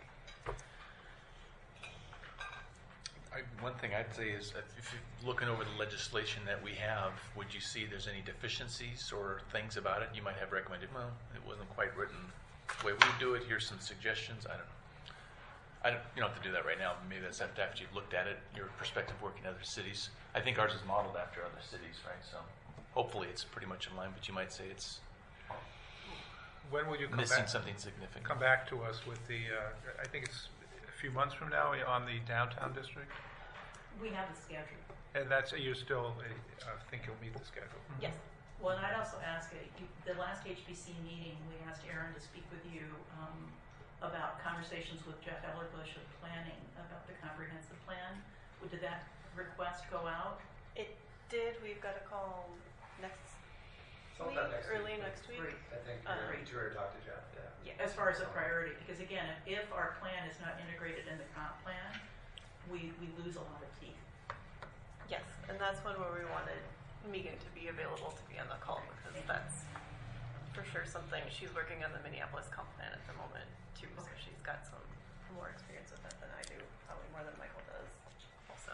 I, one thing I'd say is that if you're looking over the legislation that we have, would you see there's any deficiencies or things about it you might have recommended? Well, it wasn't quite written the way we do it. Here's some suggestions. I don't know. I don't, you don't have to do that right now. Maybe that's after you've looked at it, your perspective working in other cities. I think ours is modeled after other cities, right? So hopefully it's pretty much in line, but you might say it's When will you come missing back? something significant. Come back to us with the, uh, I think it's a few months from now on the downtown district? we have the schedule. And that's, you still uh, think you'll meet the schedule? Yes. Well, and I'd also ask, uh, you, the last H B C meeting, we asked Aaron to speak with you um, about conversations with Jeff Ellerbush of planning about the comprehensive plan. Well, did that request go out? It did. We've got a call next week, Sometime next early week. next week. Great. I think Um, you're you already talked to Jeff, yeah. Yeah. As far as a priority, because again, if, if our plan is not integrated in the comp plan, we, we lose a lot of teeth. Yes, and that's one where we wanted Megan to be available to be on the call because that's for sure something she's working on the Minneapolis comp plan at the moment too. So Okay. she's got some more experience with that than I do, probably more than Michael does. Also,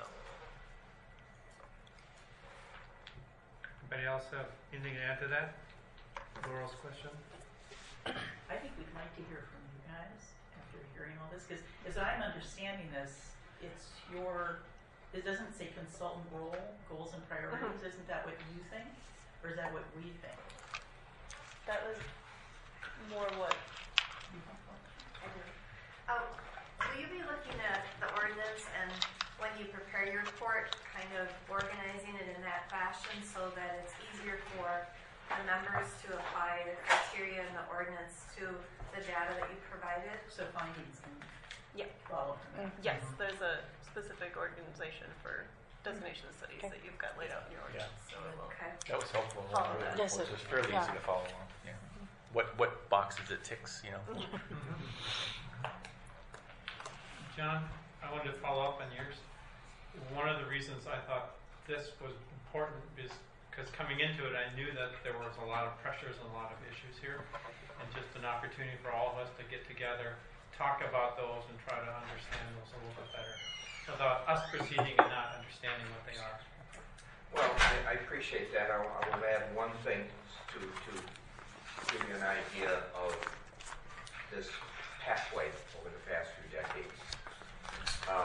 Anybody else have anything to add to that? Laurel's question? I think we'd like to hear from you guys after hearing all this, because as I'm understanding this, it's your, it doesn't say consultant role, goals and priorities. Isn't that what you think? Or is that what we think? that was more what Um, will you be looking at the ordinance and when you prepare your report, kind of organizing it in that fashion so that it's easier for the members to apply the criteria in the ordinance to the data that you provided? So findings and Yeah. follow from that. Yes, there's a specific organization for designation of cities Okay. that you've got laid out in your ordinance. So it will. Okay. That was helpful. Follow Really. that. Yes, It it- was fairly yeah. easy to follow along. Yeah. What what boxes it ticks, you know? John, I wanted to follow up on yours. One of the reasons I thought this was important is because coming into it, I knew that there was a lot of pressures and a lot of issues here, and just an opportunity for all of us to get together, talk about those, and try to understand those a little bit better, without us proceeding and not understanding what they are. Well, I, I appreciate that. I, I will add one thing to, to give you an idea of this pathway over the past few decades. Um,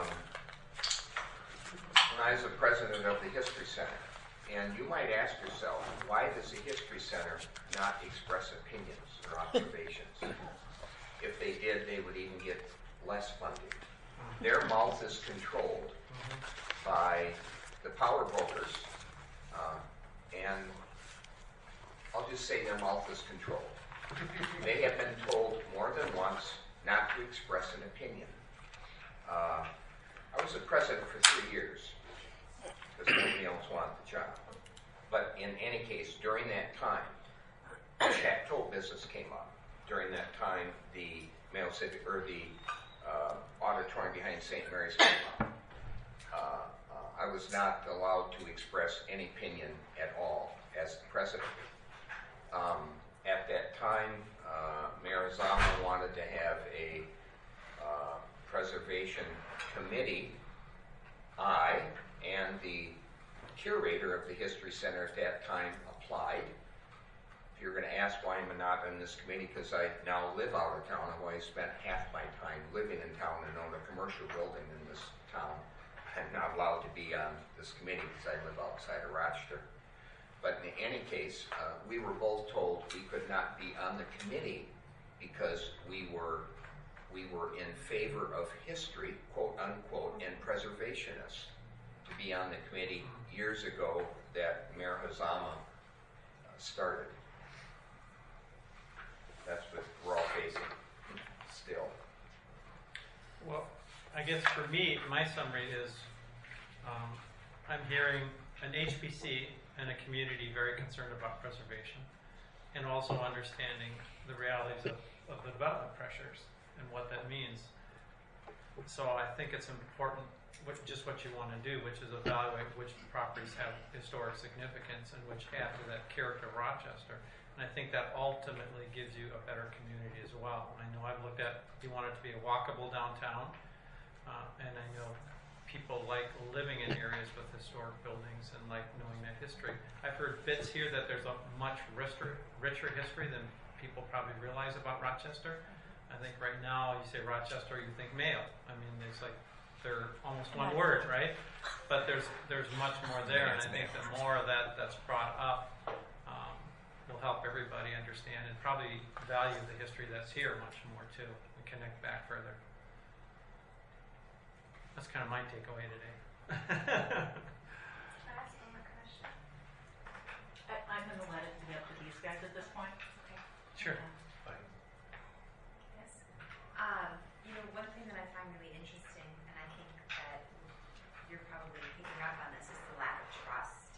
when I was the president of the History Center, and you might ask yourself, why does the History Center not express opinions or observations? If they did, they would even get less funding. Their mouth is controlled by the power brokers, uh, and I'll just say their mouth is controlled. They have been told more than once not to express an opinion. Uh, I was the president for three years because nobody else wanted the job. But in any case, during that time, the Mayo Civic, or the uh, auditorium behind Saint Mary's Cathedral. Uh, uh, I was not allowed to express any opinion at all as the president. Um, at that time, uh, Mayor Zama wanted to have a uh, preservation committee. I and the curator of the History Center at that time applied. If you're going to ask why I'm not in this committee, because I now live out of town. I've always spent half my time living in town and own a commercial building in this town. I'm not allowed to be on this committee because I live outside of Rochester. But in any case, uh, we were both told we could not be on the committee because we were we were in favor of history, quote unquote, and preservationists. To be on the committee years ago that Mayor Hazama uh, started. That's what we're all facing still. Well, I guess for me, my summary is um, I'm hearing an H P C and a community very concerned about preservation, and also understanding the realities of, of the development pressures and what that means. So I think it's important, what, just what you want to do, which is evaluate which properties have historic significance and which add to that character of Rochester. And I think that ultimately gives you a better community as well. I know I've looked at, you want it to be a walkable downtown, uh, and I know people like living in areas with historic buildings and like knowing that history. I've heard bits here that there's a much richer, richer history than people probably realize about Rochester. I think right now you say Rochester, you think Mayo. I mean, it's like they're almost one word, right? But there's there's much more there, and I think the more of that that's brought up um, will help everybody understand and probably value the history that's here much more too, and connect back further. That's kind of my takeaway today. I, I'm going to let it be up to these guys at this point. Okay. Sure. Yes. Um, you know, one thing that I find really interesting, and I think that you're probably picking up on this, is the lack of trust.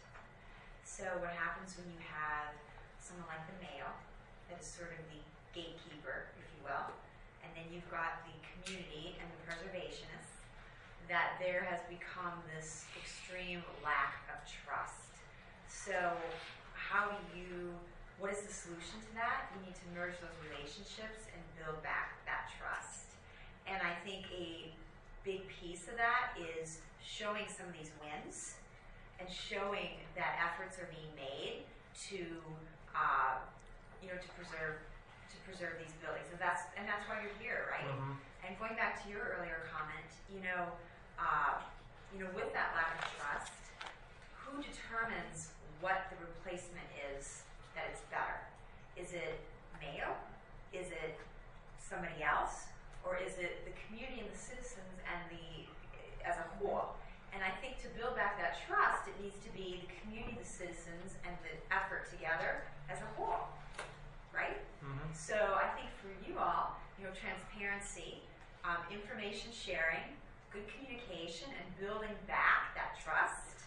So what happens when you have someone like the Mayo, that is sort of the gatekeeper, if you will, and then you've got the community and the preservationists, that there has become this extreme lack of trust. So how do you, what is the solution to that? You need to merge those relationships and build back that trust. And I think a big piece of that is showing some of these wins and showing that efforts are being made to, uh, you know, to preserve to preserve these buildings. And that's and that's why you're here, right? Mm-hmm. And going back to your earlier comment, you know, uh, you know, with that lack of trust, who determines what the replacement is that it's better? Is it Mayo? Is it somebody else? Or is it the community and the citizens and the as a whole? And I think to build back that trust, it needs to be the community, the citizens, and the effort together as a whole, right? Mm-hmm. So I think for you all, you know, transparency, um, information sharing, good communication, and building back that trust,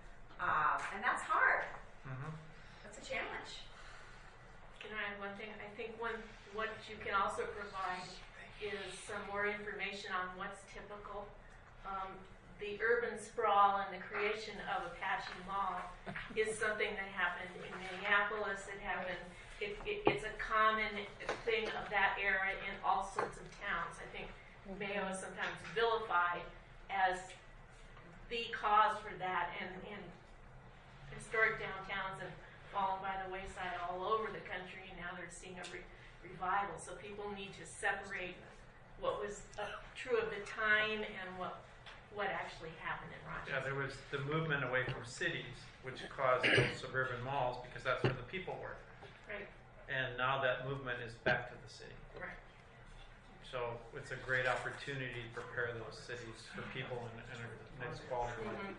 um, and that's hard. Mm-hmm. That's a challenge. Can I add one thing? I think one what you can also provide is some more information on what's typical. Um, the urban sprawl and the creation of Apache Mall is something that happened in Minneapolis. It happened. It, it, it's a common thing of that era in all sorts of towns. I think Mayo is sometimes vilified as the cause for that, and, and historic downtowns have fallen by the wayside all over the country, and now they're seeing a re- revival. So people need to separate what was uh, true of the time and what what actually happened in Rochester. Yeah, there was the movement away from cities, which caused those suburban malls because that's where the people were. Right. And now that movement is back to the city. Right. So it's a great opportunity to prepare those cities for people and, and a nice quality of life.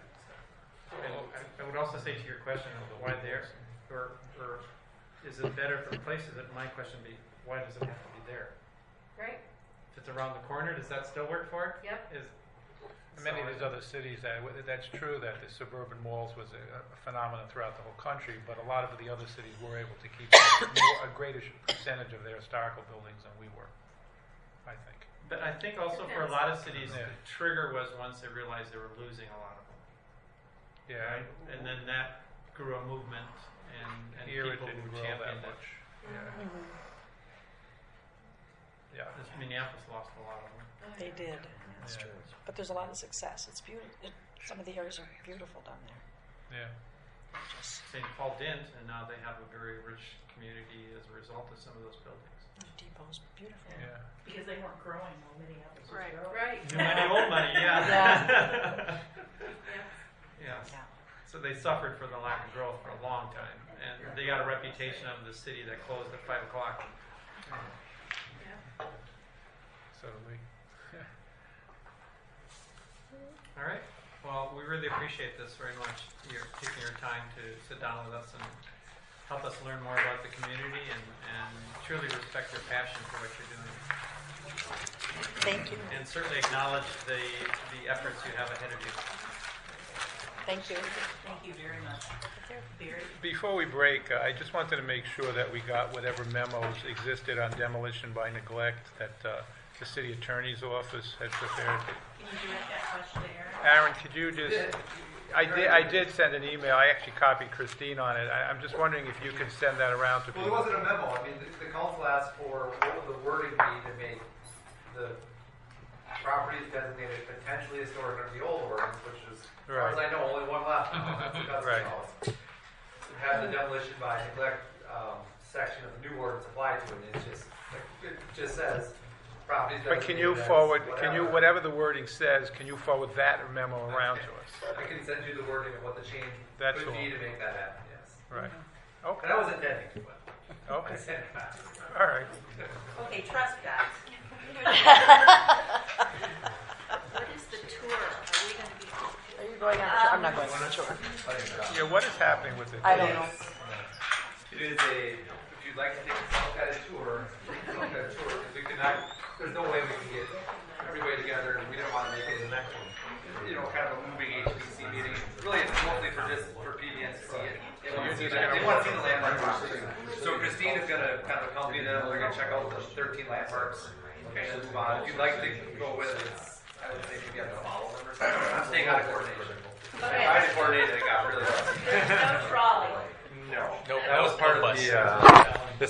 And I, I would also say to your question of why there, or, or is it better for the places? That my question would be, why does it have to be there? Right. If it's around the corner, does that still work for it? Yep. Is Many of So these other cities, that that's true that the suburban malls was a, a phenomenon throughout the whole country, but a lot of the other cities were able to keep more, a greater percentage of their historical buildings than we were, I think. But I think also for a lot of cities, Yeah. the trigger was once they realized they were losing a lot of them. Yeah, Right? And then that grew a movement, and, and here it people didn't who grow that championed it. much. Yeah, yeah. This Minneapolis lost a lot of them. They did. That's Yeah. true. But there's a lot of success. It's beautiful. It, some of the areas are beautiful down there. Yeah. Gorgeous. Saint Paul didn't, and now they have a very rich community as a result of some of those buildings. Depot's beautiful. Yeah. Because they weren't growing while Minneapolis was Right. growing. Right. New money, old money, yeah. Yeah. Yeah. Yeah. So they suffered for the lack of growth for a long time, and they got a reputation of the city that closed at five o'clock. So do we. All right. Well, we really appreciate this very much. You're taking your time to sit down with us and help us learn more about the community, and, and truly respect your passion for what you're doing. Thank you. And certainly acknowledge the the efforts you have ahead of you. Thank you. Thank you very much. Barry? Before we break, uh, I just wanted to make sure that we got whatever memos existed on demolition by neglect that uh, the city attorney's office had prepared. Can you direct that question to Aaron? Aaron, could you just, I did, I did send an email, I actually copied Christine on it. I, I'm just wondering if you could send that around to Well, people. it wasn't a memo. I mean, the, the council asked for what would the wording be to make the properties designated potentially historic under the old ordinance, which is, as far as I know, only one left. That's the Custom Right. House. It has the demolition by neglect um, section of the new ordinance applied to it. And it just, it just says properties But can you designated as forward, can you, whatever. whatever the wording says, can you forward that memo around to us? I can send you the wording of what the change That's could be all. to make that happen, yes. Right. And Okay, I wasn't intending to, but I okay, sent it back. all right. Okay, trust guys. What is the tour? Are we going to be? Are you going on a tour? I'm not going on a tour. Yeah, what is happening with it? I don't know. It is a, if you'd like to take a self-guided tour, self-guided tour, because we could not, there's no way we can get everybody together, and we didn't want to make it an actual, you know, kind of a moving H B C meeting. Really, it's mostly for just, for P B N to see it. They want to see the, they want to see the landmark properties. So Christine is gonna kind of accompany them, they're gonna check out the thirteen landmarks, okay, and move on. If you'd like to go with it, it's, I would say maybe have to follow them or something. I'm staying out of coordination. I tried to coordinate, and it got really rough. No trolley. No. Nope, That was no part of bus. the, uh,